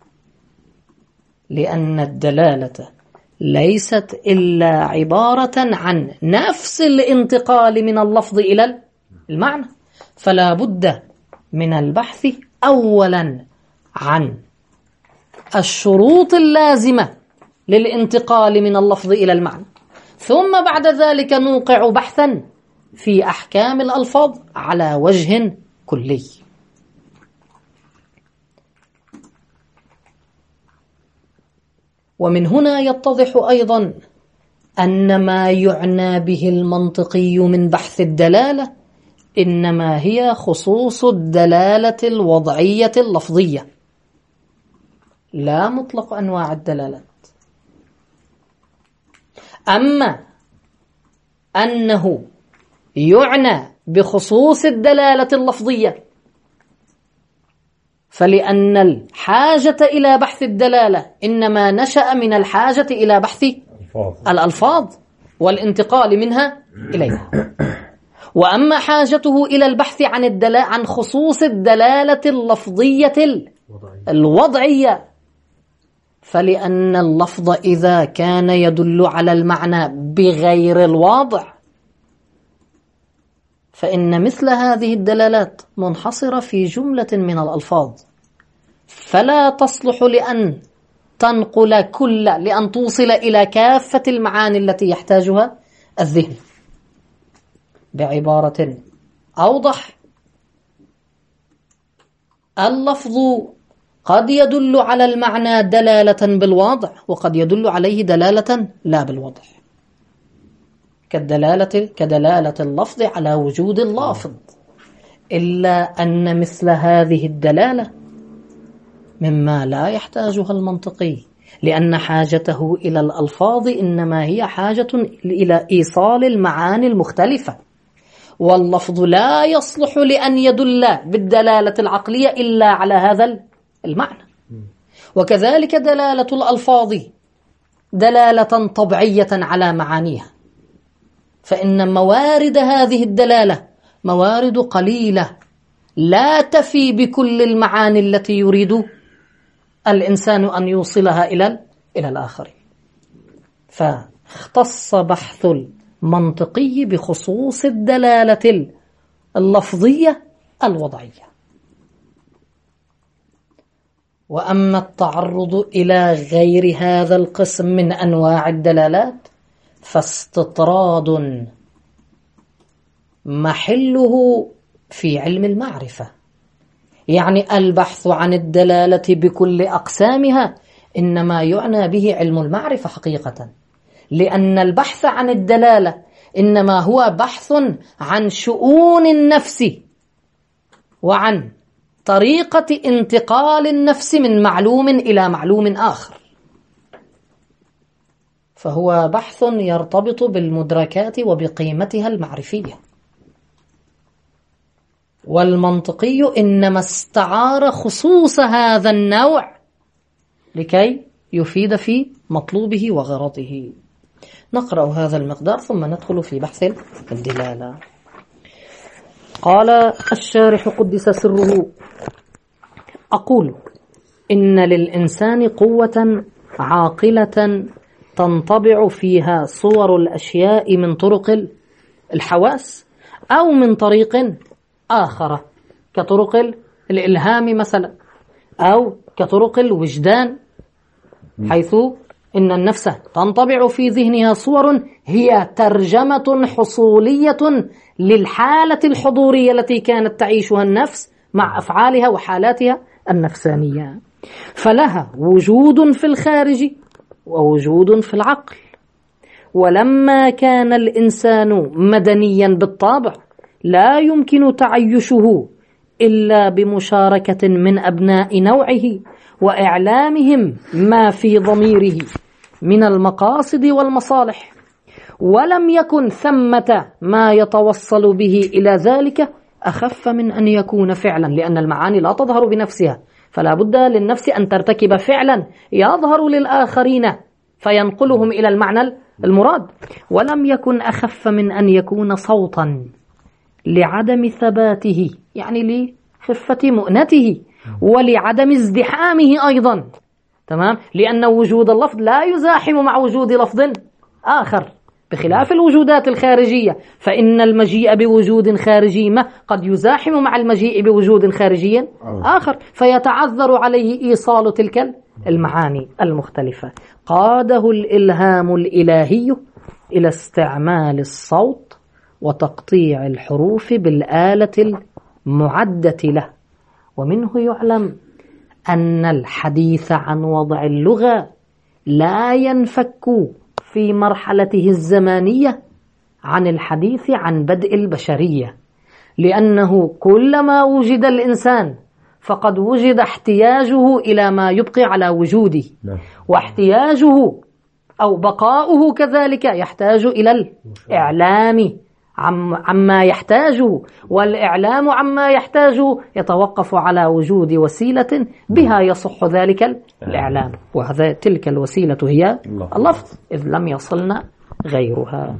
لأن الدلالة ليست إلا عبارة عن نفس الانتقال من اللفظ إلى المعنى، فلا بد من البحث أولا عن الشروط اللازمة للانتقال من اللفظ إلى المعنى، ثم بعد ذلك نوقع بحثا في أحكام الألفاظ على وجه كلي. ومن هنا يتضح أيضا أن ما يعنى به المنطقي من بحث الدلالة إنما هي خصوص الدلالة الوضعية اللفظية، لا مطلق أنواع الدلالات. أما أنه يعنى بخصوص الدلالة اللفظية فلأن الحاجة إلى بحث الدلالة إنما نشأ من الحاجة إلى بحث الألفاظ والانتقال منها إليها. وأما حاجته إلى البحث عن خصوص الدلالة اللفظية الوضعية فلأن اللفظ إذا كان يدل على المعنى بغير الواضع فإن مثل هذه الدلالات منحصرة في جملة من الألفاظ، فلا تصلح لأن لأن توصل إلى كافة المعاني التي يحتاجها الذهن. قد يدل على المعنى دلالة بالوضع، وقد يدل عليه دلالة لا بالوضع، كدلالة اللفظ على وجود اللافظ، إلا أن مثل هذه الدلالة مما لا يحتاجها المنطقي، لأن حاجته إلى الألفاظ إنما هي حاجة إلى إيصال المعاني المختلفة، واللفظ لا يصلح لأن يدل بالدلالة العقلية إلا على هذا المعنى. وكذلك دلالة الألفاظ دلالة طبيعية على معانيها، فإن موارد هذه الدلالة موارد قليلة لا تفي بكل المعاني التي يريد الإنسان أن يوصلها إلى الآخرين. فاختص بحث المنطقي بخصوص الدلالة اللفظية الوضعية. وأما التعرض إلى غير هذا القسم من أنواع الدلالات فاستطراد محله في علم المعرفة، يعني البحث عن الدلالة بكل أقسامها إنما يعنى به علم المعرفة حقيقة، لأن البحث عن الدلالة إنما هو بحث عن شؤون النفس وعن طريقة انتقال النفس من معلوم إلى معلوم آخر، فهو بحث يرتبط بالمدركات وبقيمتها المعرفية. والمنطقي إنما استعار خصوص هذا النوع لكي يفيد في مطلوبه وغرضه. نقرأ هذا المقدار ثم ندخل في بحث الدلالة. قال الشارح قدس سره: أقول إن للإنسان قوة عاقلة تنطبع فيها صور الأشياء من طرق الحواس أو من طريق آخر، كطرق الإلهام مثلا، أو كطرق الوجدان، حيث إن النفس تنطبع في ذهنها صور هي ترجمة حصولية للحالة الحضورية التي كانت تعيشها النفس مع أفعالها وحالاتها النفسانية، فلها وجود في الخارج ووجود في العقل. ولما كان الإنسان مدنيا بالطبع لا يمكن تعيشه إلا بمشاركة من أبناء نوعه وإعلامهم ما في ضميره من المقاصد والمصالح، ولم يكن ثمة ما يتوصل به إلى ذلك أخف من أن يكون فعلا، لأن المعاني لا تظهر بنفسها، فلا بد للنفس أن ترتكب فعلا يظهر للآخرين فينقلهم إلى المعنى المراد. ولم يكن أخف من أن يكون صوتا لعدم ثباته، يعني لخفة مؤنته، ولعدم ازدحامه أيضا، تمام، لأن وجود اللفظ لا يزاحم مع وجود لفظ آخر، بخلاف الوجودات الخارجية، فإن المجيء بوجود خارجي ما قد يزاحم مع المجيء بوجود خارجي آخر، فيتعذر عليه إيصال تلك المعاني المختلفة. قاده الإلهام الإلهي إلى استعمال الصوت وتقطيع الحروف بالآلة المعدة له. ومنه يعلم أن الحديث عن وضع اللغة لا ينفك في مرحلته الزمانية عن الحديث عن بدء البشرية، لأنه كلما وجد الإنسان فقد وجد احتياجه إلى ما يبقي على وجوده، واحتياجه أو بقاؤه كذلك يحتاج إلى الإعلام عما يحتاجه، والإعلام عما يحتاجه يتوقف على وجود وسيلة بها يصح ذلك الإعلام، تلك الوسيلة هي اللفظ، إذ لم يصلنا غيرها.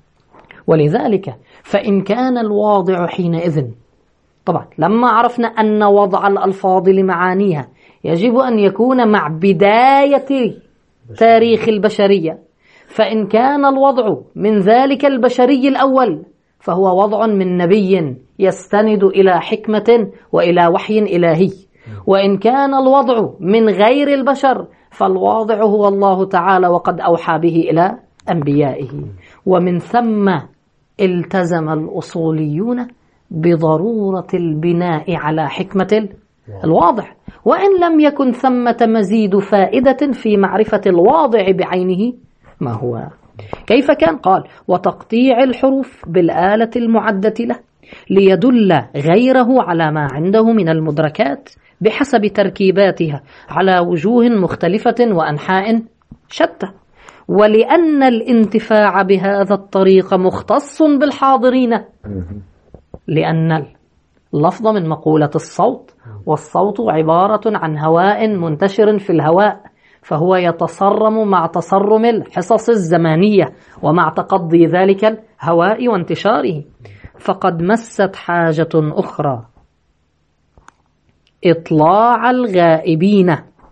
ولذلك فإن كان الواضع حينئذ، طبعا لما عرفنا أن وضع الألفاظ لمعانيها يجب أن يكون مع بداية تاريخ البشرية، فإن كان الوضع من ذلك البشري الأول فهو وضع من نبي يستند إلى حكمة وإلى وحي إلهي، وإن كان الوضع من غير البشر فالواضع هو الله تعالى وقد أوحى به إلى أنبيائه. ومن ثم التزم الأصوليون بضرورة البناء على حكمة الواضح، وإن لم يكن ثمة مزيد فائدة في معرفة الواضع بعينه ما هو. كيف كان؟ قال: وتقطيع الحروف بالآلة المعدة له ليدل غيره على ما عنده من المدركات بحسب تركيباتها على وجوه مختلفة وأنحاء شتى، ولأن الانتفاع بهذا الطريق مختص بالحاضرين، لأن اللفظ من مقولة الصوت، والصوت عبارة عن هواء منتشر في الهواء، فهو يتصرم مع تصرم الحصص الزمانية ومع تقضي ذلك الهواء وانتشاره. فقد مست حاجة أخرى إطلاع الغائبين،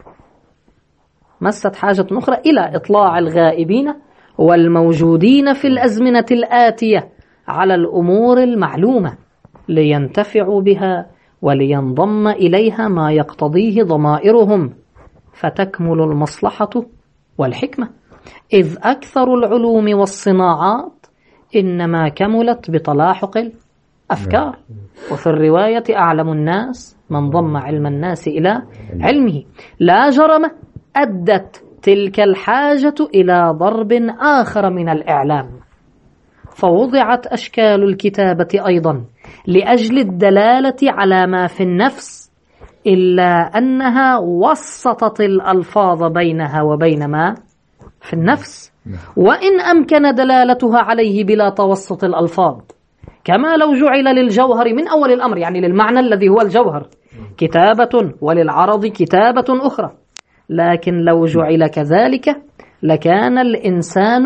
مست حاجة أخرى إلى إطلاع الغائبين والموجودين في الأزمنة الآتية على الأمور المعلومة لينتفعوا بها ولينضم إليها ما يقتضيه ضمائرهم، فتكمل المصلحة والحكمة، إذ أكثر العلوم والصناعات إنما كملت بتلاحق الأفكار، وفي الرواية أعلم الناس من ضم علم الناس إلى علمه. لا جرم أدت تلك الحاجة إلى ضرب آخر من الإعلام، فوضعت أشكال الكتابة أيضا لأجل الدلالة على ما في النفس، إلا أنها وسطت الألفاظ بينها وبين ما في النفس، وإن أمكن دلالتها عليه بلا توسط الألفاظ، كما لو جعل للجوهر من أول الأمر، يعني للمعنى الذي هو الجوهر، كتابة وللعرض كتابة أخرى. لكن لو جعل كذلك لكان الإنسان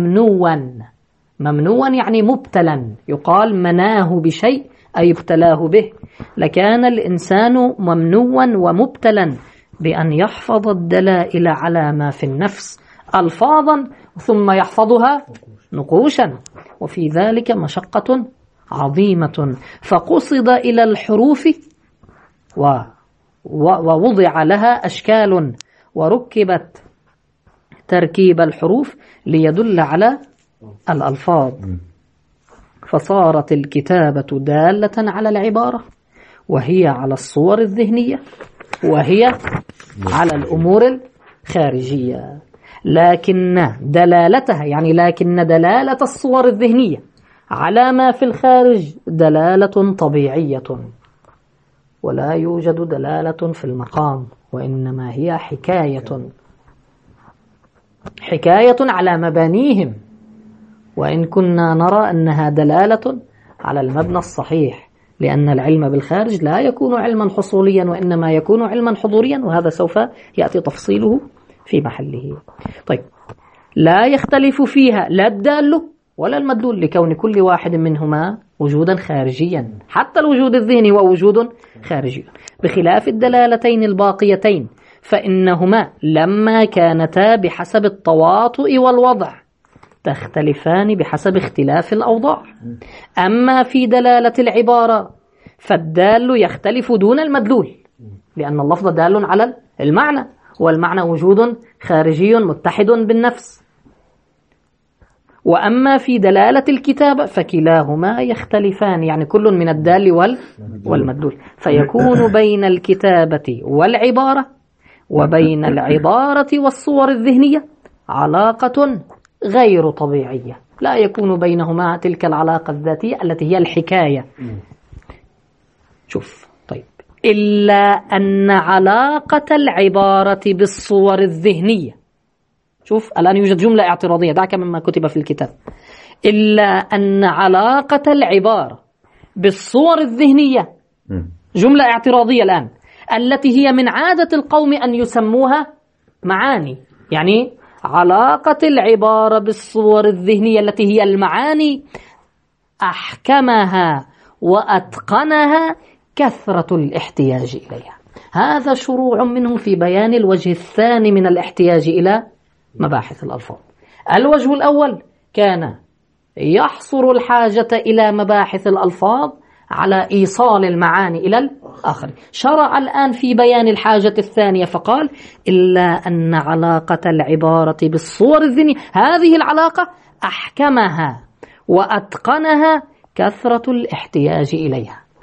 ممنوا يعني مبتلا، يقال مناه بشيء أي ابتلاه به، لكان الإنسان ممنوا ومبتلا بأن يحفظ الدلائل على ما في النفس ألفاظا ثم يحفظها نقوشا، وفي ذلك مشقة عظيمة، فقصد إلى الحروف ووضع لها أشكال وركبت تركيب الحروف ليدل على الألفاظ، فصارت الكتابة دالة على العبارة، وهي على الصور الذهنية، وهي على الأمور الخارجية. لكن دلالة الصور الذهنية على ما في الخارج دلالة طبيعية، ولا يوجد دلالة في المقام، وإنما هي حكاية على مبانيهم، وإن كنا نرى أنها دلالة على المبنى الصحيح، لأن العلم بالخارج لا يكون علما حصوليا وإنما يكون علما حضوريا، وهذا سوف يأتي تفصيله في محله. طيب، لا يختلف فيها لا الدال ولا المدلول، لكون كل واحد منهما وجودا خارجيا، حتى الوجود الذهني هو وجود خارجي، بخلاف الدلالتين الباقيتين فإنهما لما كانتا بحسب التواطؤ والوضع تختلفان بحسب اختلاف الأوضاع. أما في دلالة العبارة فالدال يختلف دون المدلول، لأن اللفظ دال على المعنى، والمعنى وجود خارجي متحد بالنفس. وأما في دلالة الكتابة فكلاهما يختلفان، يعني كل من الدال والمدلول، فيكون بين الكتابة والعبارة وبين العبارة والصور الذهنية علاقة غير طبيعية، لا يكون بينهما تلك العلاقة الذاتية التي هي الحكاية. شوف، طيب، إلا أن علاقة العبارة بالصور الذهنية، شوف الآن يوجد جملة اعتراضية، دعك مما كتب في الكتاب، إلا أن علاقة العبارة بالصور الذهنية جملة اعتراضية الآن، التي هي من عادة القوم أن يسموها معاني، يعني علاقة العبارة بالصور الذهنية التي هي المعاني أحكمها وأتقنها كثرة الاحتياج إليها. هذا شروع منهم في بيان الوجه الثاني من الاحتياج إلى مباحث الألفاظ. الوجه الأول كان يحصر الحاجة إلى مباحث الألفاظ على إيصال المعاني إلى الآخر. شرع الآن في بيان الحاجة الثانية فقال إلا أن علاقة العبارة بالصور الذهنية هذه العلاقة أحكمها وأتقنها كثرة الاحتياج إليها.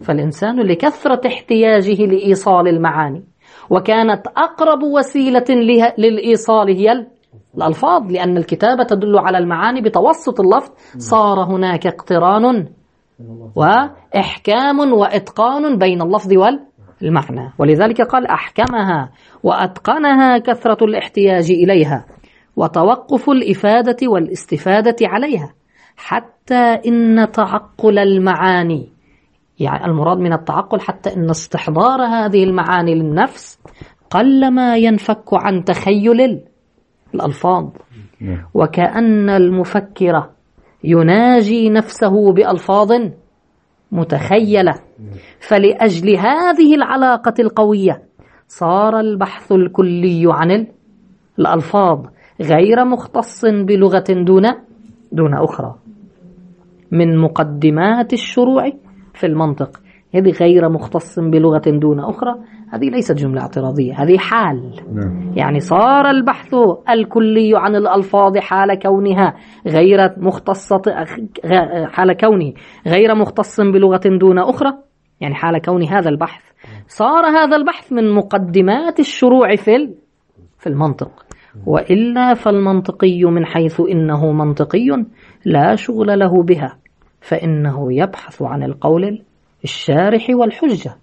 فالإنسان لكثرة احتياجه لإيصال المعاني، وكانت أقرب وسيلة للإيصال هي الألفاظ، لأن الكتابة تدل على المعاني بتوسط اللفظ، صار هناك اقتران وإحكام وإتقان بين اللفظ والمعنى، ولذلك قال أحكمها وأتقنها كثرة الاحتياج إليها وتوقف الإفادة والاستفادة عليها، حتى إن تعقل المعاني، يعني المراد من التعقل حتى إن استحضار هذه المعاني للنفس قلما ينفك عن تخيل الألفاظ، وكأن المفكر يناجي نفسه بألفاظ متخيلة. فلأجل هذه العلاقة القوية صار البحث الكلي عن الألفاظ غير مختص بلغة دون أخرى، من مقدمات الشروع في المنطق. هذه غير مختص بلغة دون أخرى، هذه ليست جملة اعتراضية، هذه حال. يعني صار البحث الكلي عن الألفاظ حال كونها غير مختصة، حال كونه غير مختص بلغة دون أخرى، يعني حال كون هذا البحث صار هذا البحث من مقدمات الشروع في المنطق. وإلا فالمنطقي من حيث إنه منطقي لا شغل له بها، فإنه يبحث عن القول الشارح والحجة،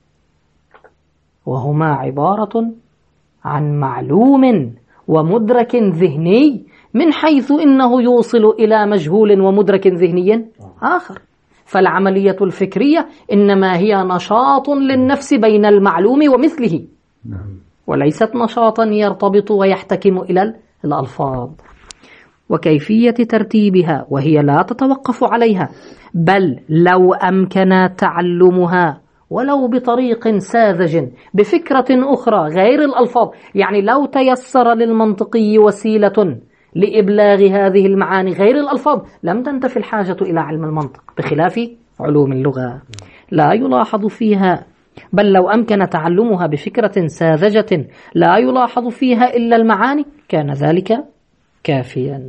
وهما عبارة عن معلوم ومدرك ذهني من حيث إنه يوصل إلى مجهول ومدرك ذهني آخر. فالعملية الفكرية إنما هي نشاط للنفس بين المعلوم ومثله، وليست نشاطا يرتبط ويحتكم إلى الألفاظ. وكيفية ترتيبها وهي لا تتوقف عليها، بل لو أمكن تعلمها ولو بطريق ساذج بفكرة أخرى غير الألفاظ، يعني لو تيسر للمنطقي وسيلة لإبلاغ هذه المعاني غير الألفاظ لم تنتفي الحاجة إلى علم المنطق، بخلاف علوم اللغة لا يلاحظ فيها، بل لو أمكن تعلمها بفكرة ساذجة لا يلاحظ فيها إلا المعاني كان ذلك كافيا.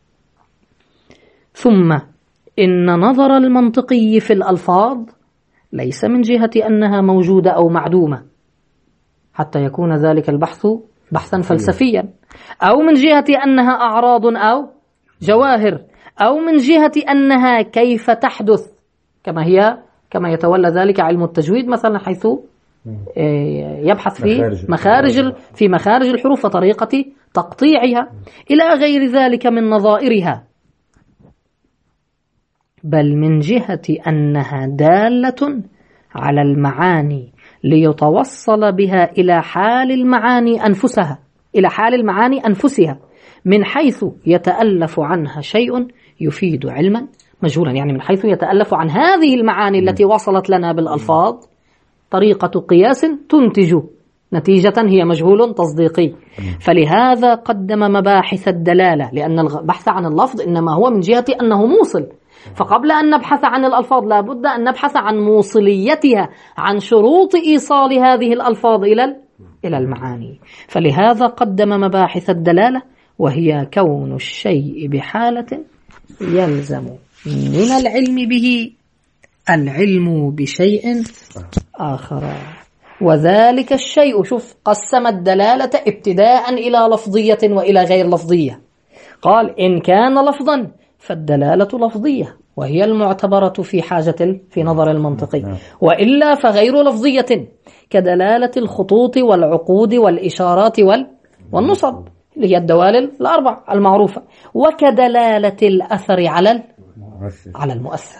ثم إن نظر المنطقي في الألفاظ ليس من جهة أنها موجودة أو معدومة حتى يكون ذلك البحث بحثا فلسفيا، أو من جهة أنها أعراض أو جواهر، أو من جهة أنها كيف تحدث كما يتولى ذلك علم التجويد مثلا، حيث يبحث في مخارج الحروف وطريقة تقطيعها إلى غير ذلك من نظائرها، بل من جهة أنها دالة على المعاني ليتوصل بها إلى حال المعاني أنفسها من حيث يتألف عنها شيء يفيد علما مجهولا، يعني من حيث يتألف عن هذه المعاني التي وصلت لنا بالألفاظ طريقة قياس تنتج نتيجة هي مجهول تصديقي. فلهذا قدم مباحث الدلالة، لأن البحث عن اللفظ إنما هو من جهة أنه موصل، فقبل أن نبحث عن الألفاظ لا بد أن نبحث عن موصليتها، عن شروط إيصال هذه الألفاظ إلى المعاني. فلهذا قدم مباحث الدلالة، وهي كون الشيء بحالة يلزم من العلم به العلم بشيء آخر، وذلك الشيء، شوف قسم الدلالة ابتداء إلى لفظية وإلى غير لفظية. قال إن كان لفظا فالدلالة لفظية وهي المعتبرة في نظر المنطقي، وإلا فغير لفظية كدلالة الخطوط والعقود والإشارات والنصب اللي هي الدوالل الأربع المعروفة، وكدلالة الأثر على المؤثر.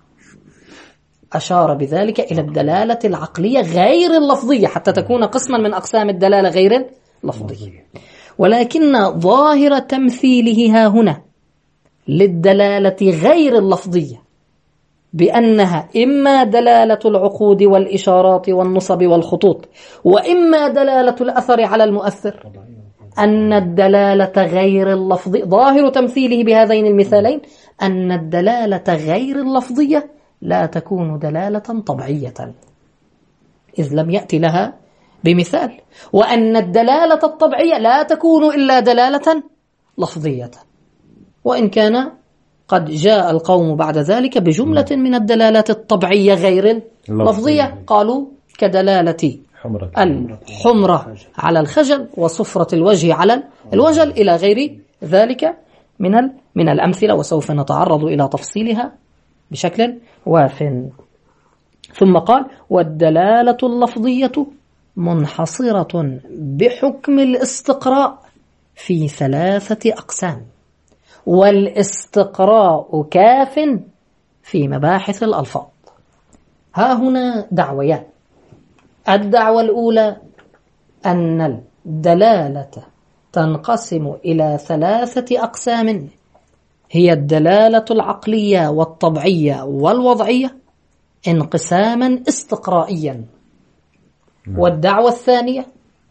أشار بذلك إلى الدلالة العقلية غير اللفظية حتى تكون قسما من أقسام الدلالة غير اللفظية. ولكن ظاهر تمثيله ها هنا للدلالة غير اللفظية بأنها إما دلالة العقود والإشارات والنصب والخطوط، وإما دلالة الأثر على المؤثر، أن الدلالة غير اللفظية ظاهر تمثيله بهذين المثالين أن الدلالة غير اللفظية لا تكون دلالة طبيعية إذ لم يأتي لها بمثال، وأن الدلالة الطبيعية لا تكون إلا دلالة لفظية وإن كان قد جاء القوم بعد ذلك بجملة من الدلالات الطبعية غير اللفظية، قالوا كدلالة الحمرة على الخجل وصفرة الوجه على الوجل إلى غير ذلك من الأمثلة، وسوف نتعرض إلى تفصيلها بشكل واف. ثم قال: والدلالة اللفظية منحصرة بحكم الاستقراء في 3 أقسام، والاستقراء كاف في مباحث الألفاظ. ها هنا دعويان. الدعوة الأولى أن الدلالة تنقسم إلى 3 أقسام، هي الدلالة العقلية والطبعية والوضعية انقساما استقرائيا. والدعوة الثانية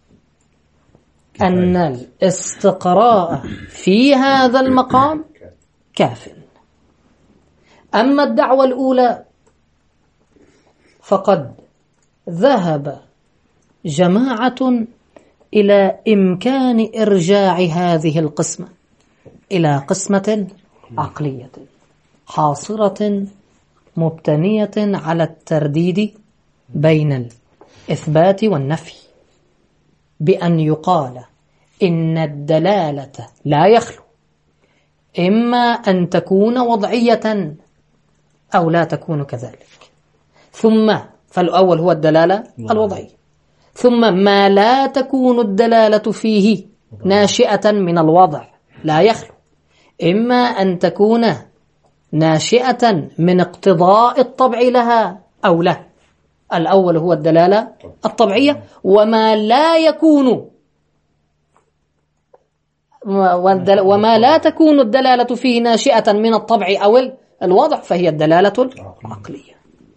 أن الاستقراء في هذا المقام كاف. أما الدعوة الأولى فقد ذهب جماعة إلى إمكان إرجاع هذه القسمة إلى قسمة عقلية حاصرة مبتنية على الترديد بين الإثبات والنفي، بأن يقال إن الدلالة لا يخلو إما أن تكون وضعية أو لا تكون كذلك، فالأول هو الدلالة الوضعية، ثم ما لا تكون الدلالة فيه ناشئة من الوضع لا يخلو إما أن تكون ناشئة من اقتضاء الطبع لها أو لا. الأول هو الدلالة الطبعية، وما لا تكون الدلالة فيه ناشئة من الطبع أو الوضع فهي الدلالة العقلية.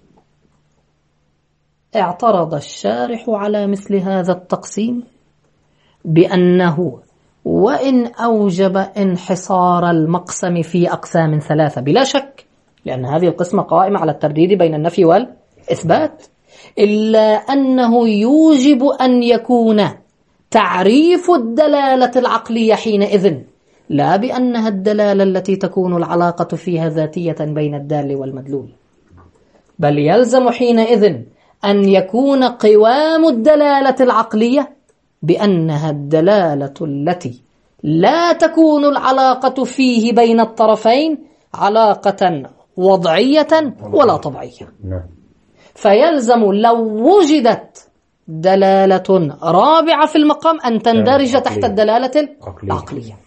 اعترض الشارح على مثل هذا التقسيم بأنه وإن أوجب انحصار المقسم في أقسام 3 بلا شك، لأن هذه القسمة قائمة على الترديد بين النفي والإثبات، إلا أنه يوجب أن يكون تعريف الدلالة العقلية حينئذ لا بأنها الدلالة التي تكون العلاقة فيها ذاتية بين الدال والمدلول، بل يلزم حينئذ أن يكون قوام الدلالة العقلية بأنها الدلالة التي لا تكون العلاقة فيه بين الطرفين علاقة وضعية ولا طبيعية. فيلزم لو وجدت دلالة رابعة في المقام أن تندرج تحت الدلالة العقلية.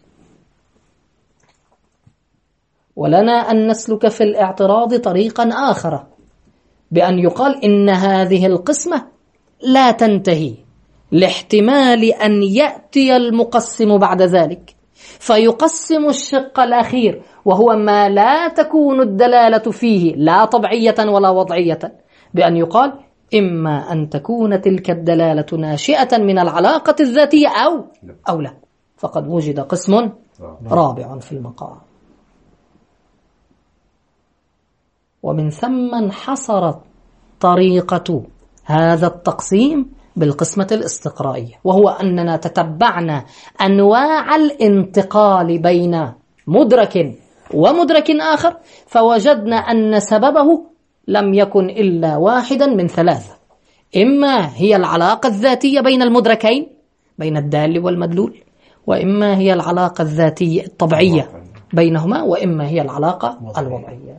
ولنا أن نسلك في الاعتراض طريقا آخر، بأن يقال إن هذه القسمة لا تنتهي لاحتمال أن يأتي المقسم بعد ذلك فيقسم الشق الأخير، وهو ما لا تكون الدلالة فيه لا طبيعية ولا وضعية، بأن يقال إما أن تكون تلك الدلالة ناشئة من العلاقة الذاتية أو لا، فقد وجد قسم رابع في المقام. ومن ثم انحصرت طريقة هذا التقسيم بالقسمة الاستقرائية، وهو أننا تتبعنا أنواع الانتقال بين مدرك ومدرك آخر، فوجدنا أن سببه لم يكن إلا واحدا من 3، إما هي العلاقة الذاتية بين المدركين بين الدال والمدلول، وإما هي العلاقة الذاتية الطبيعية بينهما، وإما هي العلاقة الوضعية.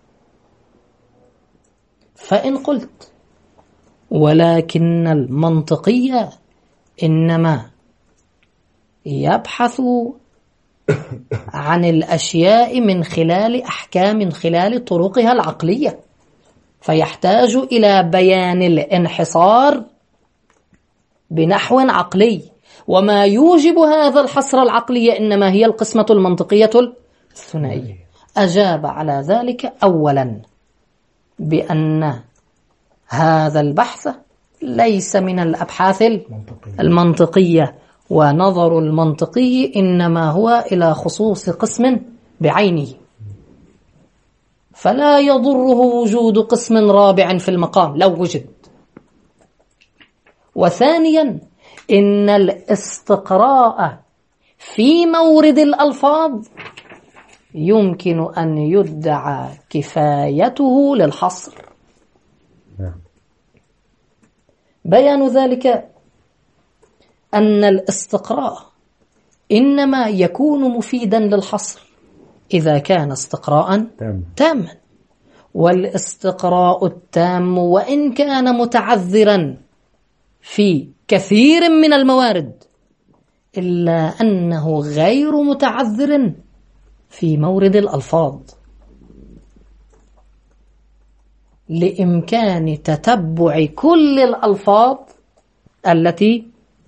فإن قلت ولكن المنطقية إنما يبحث عن الأشياء من خلال أحكام، من خلال طرقها العقلية، فيحتاج إلى بيان الانحصار بنحو عقلي، وما يوجب هذا الحصر العقلي إنما هي القسمة المنطقية الثنائية. أجاب على ذلك أولا بأن هذا البحث ليس من الأبحاث المنطقية، ونظر المنطقي إنما هو إلى خصوص قسم بعينه، فلا يضره وجود قسم رابع في المقام لو وجد. وثانيا إن الاستقراء في مورد الألفاظ يمكن أن يدعى كفايته للحصر. بيان ذلك أن الاستقراء إنما يكون مفيدا للحصر إذا كان استقراء تاما، والاستقراء التام وإن كان متعذرا في كثير من الموارد إلا أنه غير متعذر في مورد الألفاظ، لإمكان تتبع كل الألفاظ التي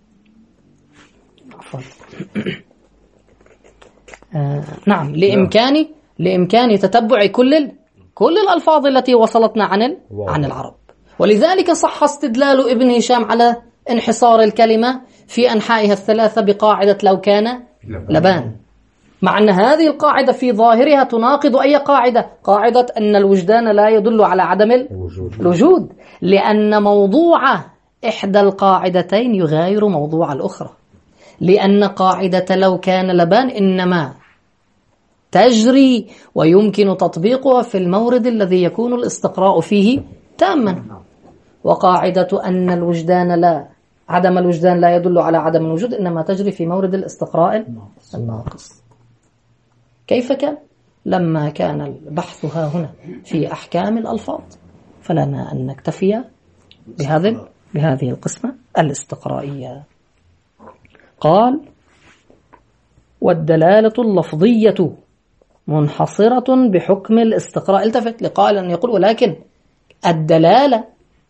لإمكان تتبع كل الألفاظ التي وصلتنا عن العرب. ولذلك صح استدلال ابن هشام على انحصار الكلمة في أنحائها الثلاثة بقاعدة لو كان لبان، مع أن هذه القاعدة في ظاهرها تناقض أي قاعدة أن الوجدان لا يدل على عدم الوجود، لأن موضوع إحدى القاعدتين يغاير موضوع الأخرى، لأن قاعدة لو كان لبان إنما تجري ويمكن تطبيقها في المورد الذي يكون الاستقراء فيه تاما، وقاعدة أن عدم الوجدان لا يدل على عدم الوجود إنما تجري في مورد الاستقراء الناقص. كيف كان؟ لما كان البحث ها هنا في أحكام الألفاظ فلنا أن نكتفي بهذه القسمة الاستقرائية. قال: والدلالة اللفظية منحصرة بحكم الاستقراء. التفت لقائل أن يقول: ولكن الدلالة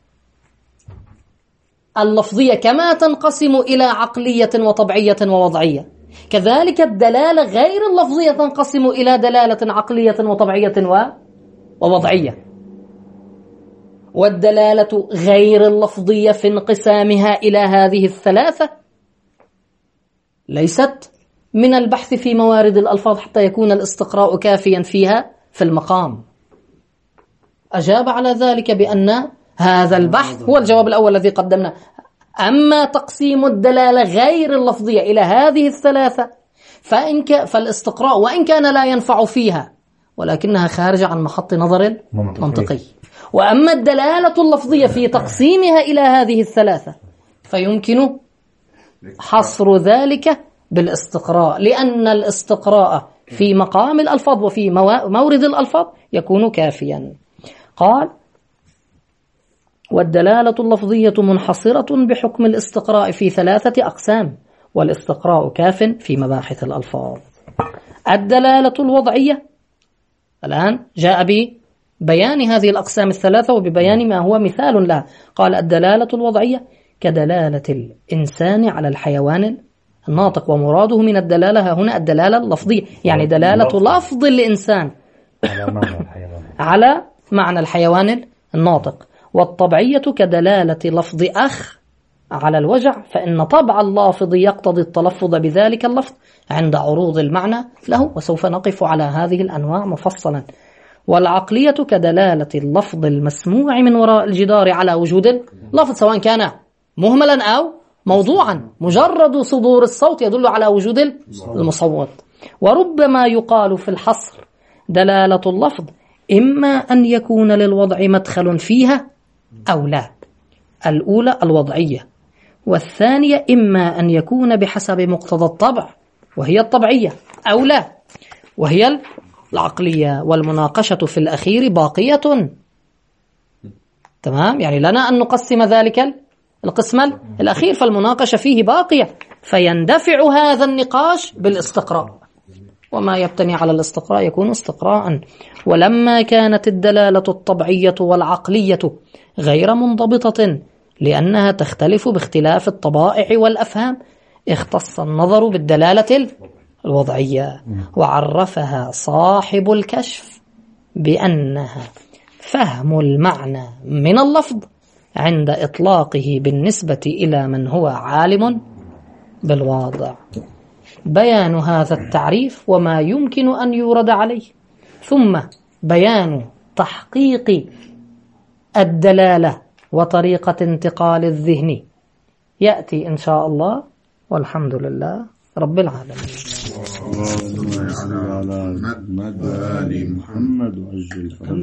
اللفظية كما تنقسم إلى عقلية وطبعية ووضعية، كذلك الدلالة غير اللفظية تنقسم إلى دلالة عقلية وطبعية ووضعية. والدلالة غير اللفظية في انقسامها إلى هذه الثلاثة ليست من البحث في موارد الألفاظ حتى يكون الاستقراء كافيا فيها في المقام. أجاب على ذلك بأن هذا البحث هو الجواب الأول الذي قدمنا. أما تقسيم الدلالة غير اللفظية إلى هذه الثلاثة فالاستقراء وإن كان لا ينفع فيها ولكنها خارجة عن محط نظر منطقي. وأما الدلالة اللفظية في تقسيمها إلى هذه الثلاثة فيمكن حصر ذلك بالاستقراء، لأن الاستقراء في مقام الألفاظ وفي مورد الألفاظ يكون كافيا. قال: والدلالة اللفظية منحصرة بحكم الاستقراء في ثلاثة أقسام، والاستقراء كاف في مباحث الألفاظ. الدلالة الوضعية الآن جاء ببيان هذه الأقسام الثلاثة وببيان ما هو مثال لها. قال: الدلالة الوضعية كدلالة الإنسان على الحيوان الناطق، ومراده من الدلالة هنا الدلالة اللفظية، يعني دلالة لفظ الإنسان على معنى الحيوان الناطق. والطبعية كدلالة لفظ أخ على الوجع، فإن طبع اللافظ يقتضي التلفظ بذلك اللفظ عند عروض المعنى له، وسوف نقف على هذه الأنواع مفصلا. والعقلية كدلالة اللفظ المسموع من وراء الجدار على وجود اللفظ، سواء كان مهملا أو موضوعا، مجرد صدور الصوت يدل على وجود المصوت. وربما يقال في الحصر دلالة اللفظ إما أن يكون للوضع مدخل فيها أو لا، الأولى الوضعية، والثانية إما أن يكون بحسب مقتضى الطبع وهي الطبعية أو لا وهي العقلية. والمناقشة في الأخير باقية. تمام، يعني لنا أن نقسم ذلك القسم الأخير، فالمناقشة فيه باقية، فيندفع هذا النقاش بالاستقراء، وما يبتني على الاستقراء يكون استقراء. ولما كانت الدلالة الطبعية والعقلية غير منضبطة لأنها تختلف باختلاف الطبائع والأفهام، اختص النظر بالدلالة الوضعية، وعرفها صاحب الكشف بأنها فهم المعنى من اللفظ عند إطلاقه بالنسبة إلى من هو عالم بالواضع. بيان هذا التعريف وما يمكن أن يورد عليه، ثم بيان تحقيق الدلالة وطريقة انتقال الذهن يأتي إن شاء الله، والحمد لله. رب العالمين. اللهم صل على محمد وآل محمد وأجل فرجهم.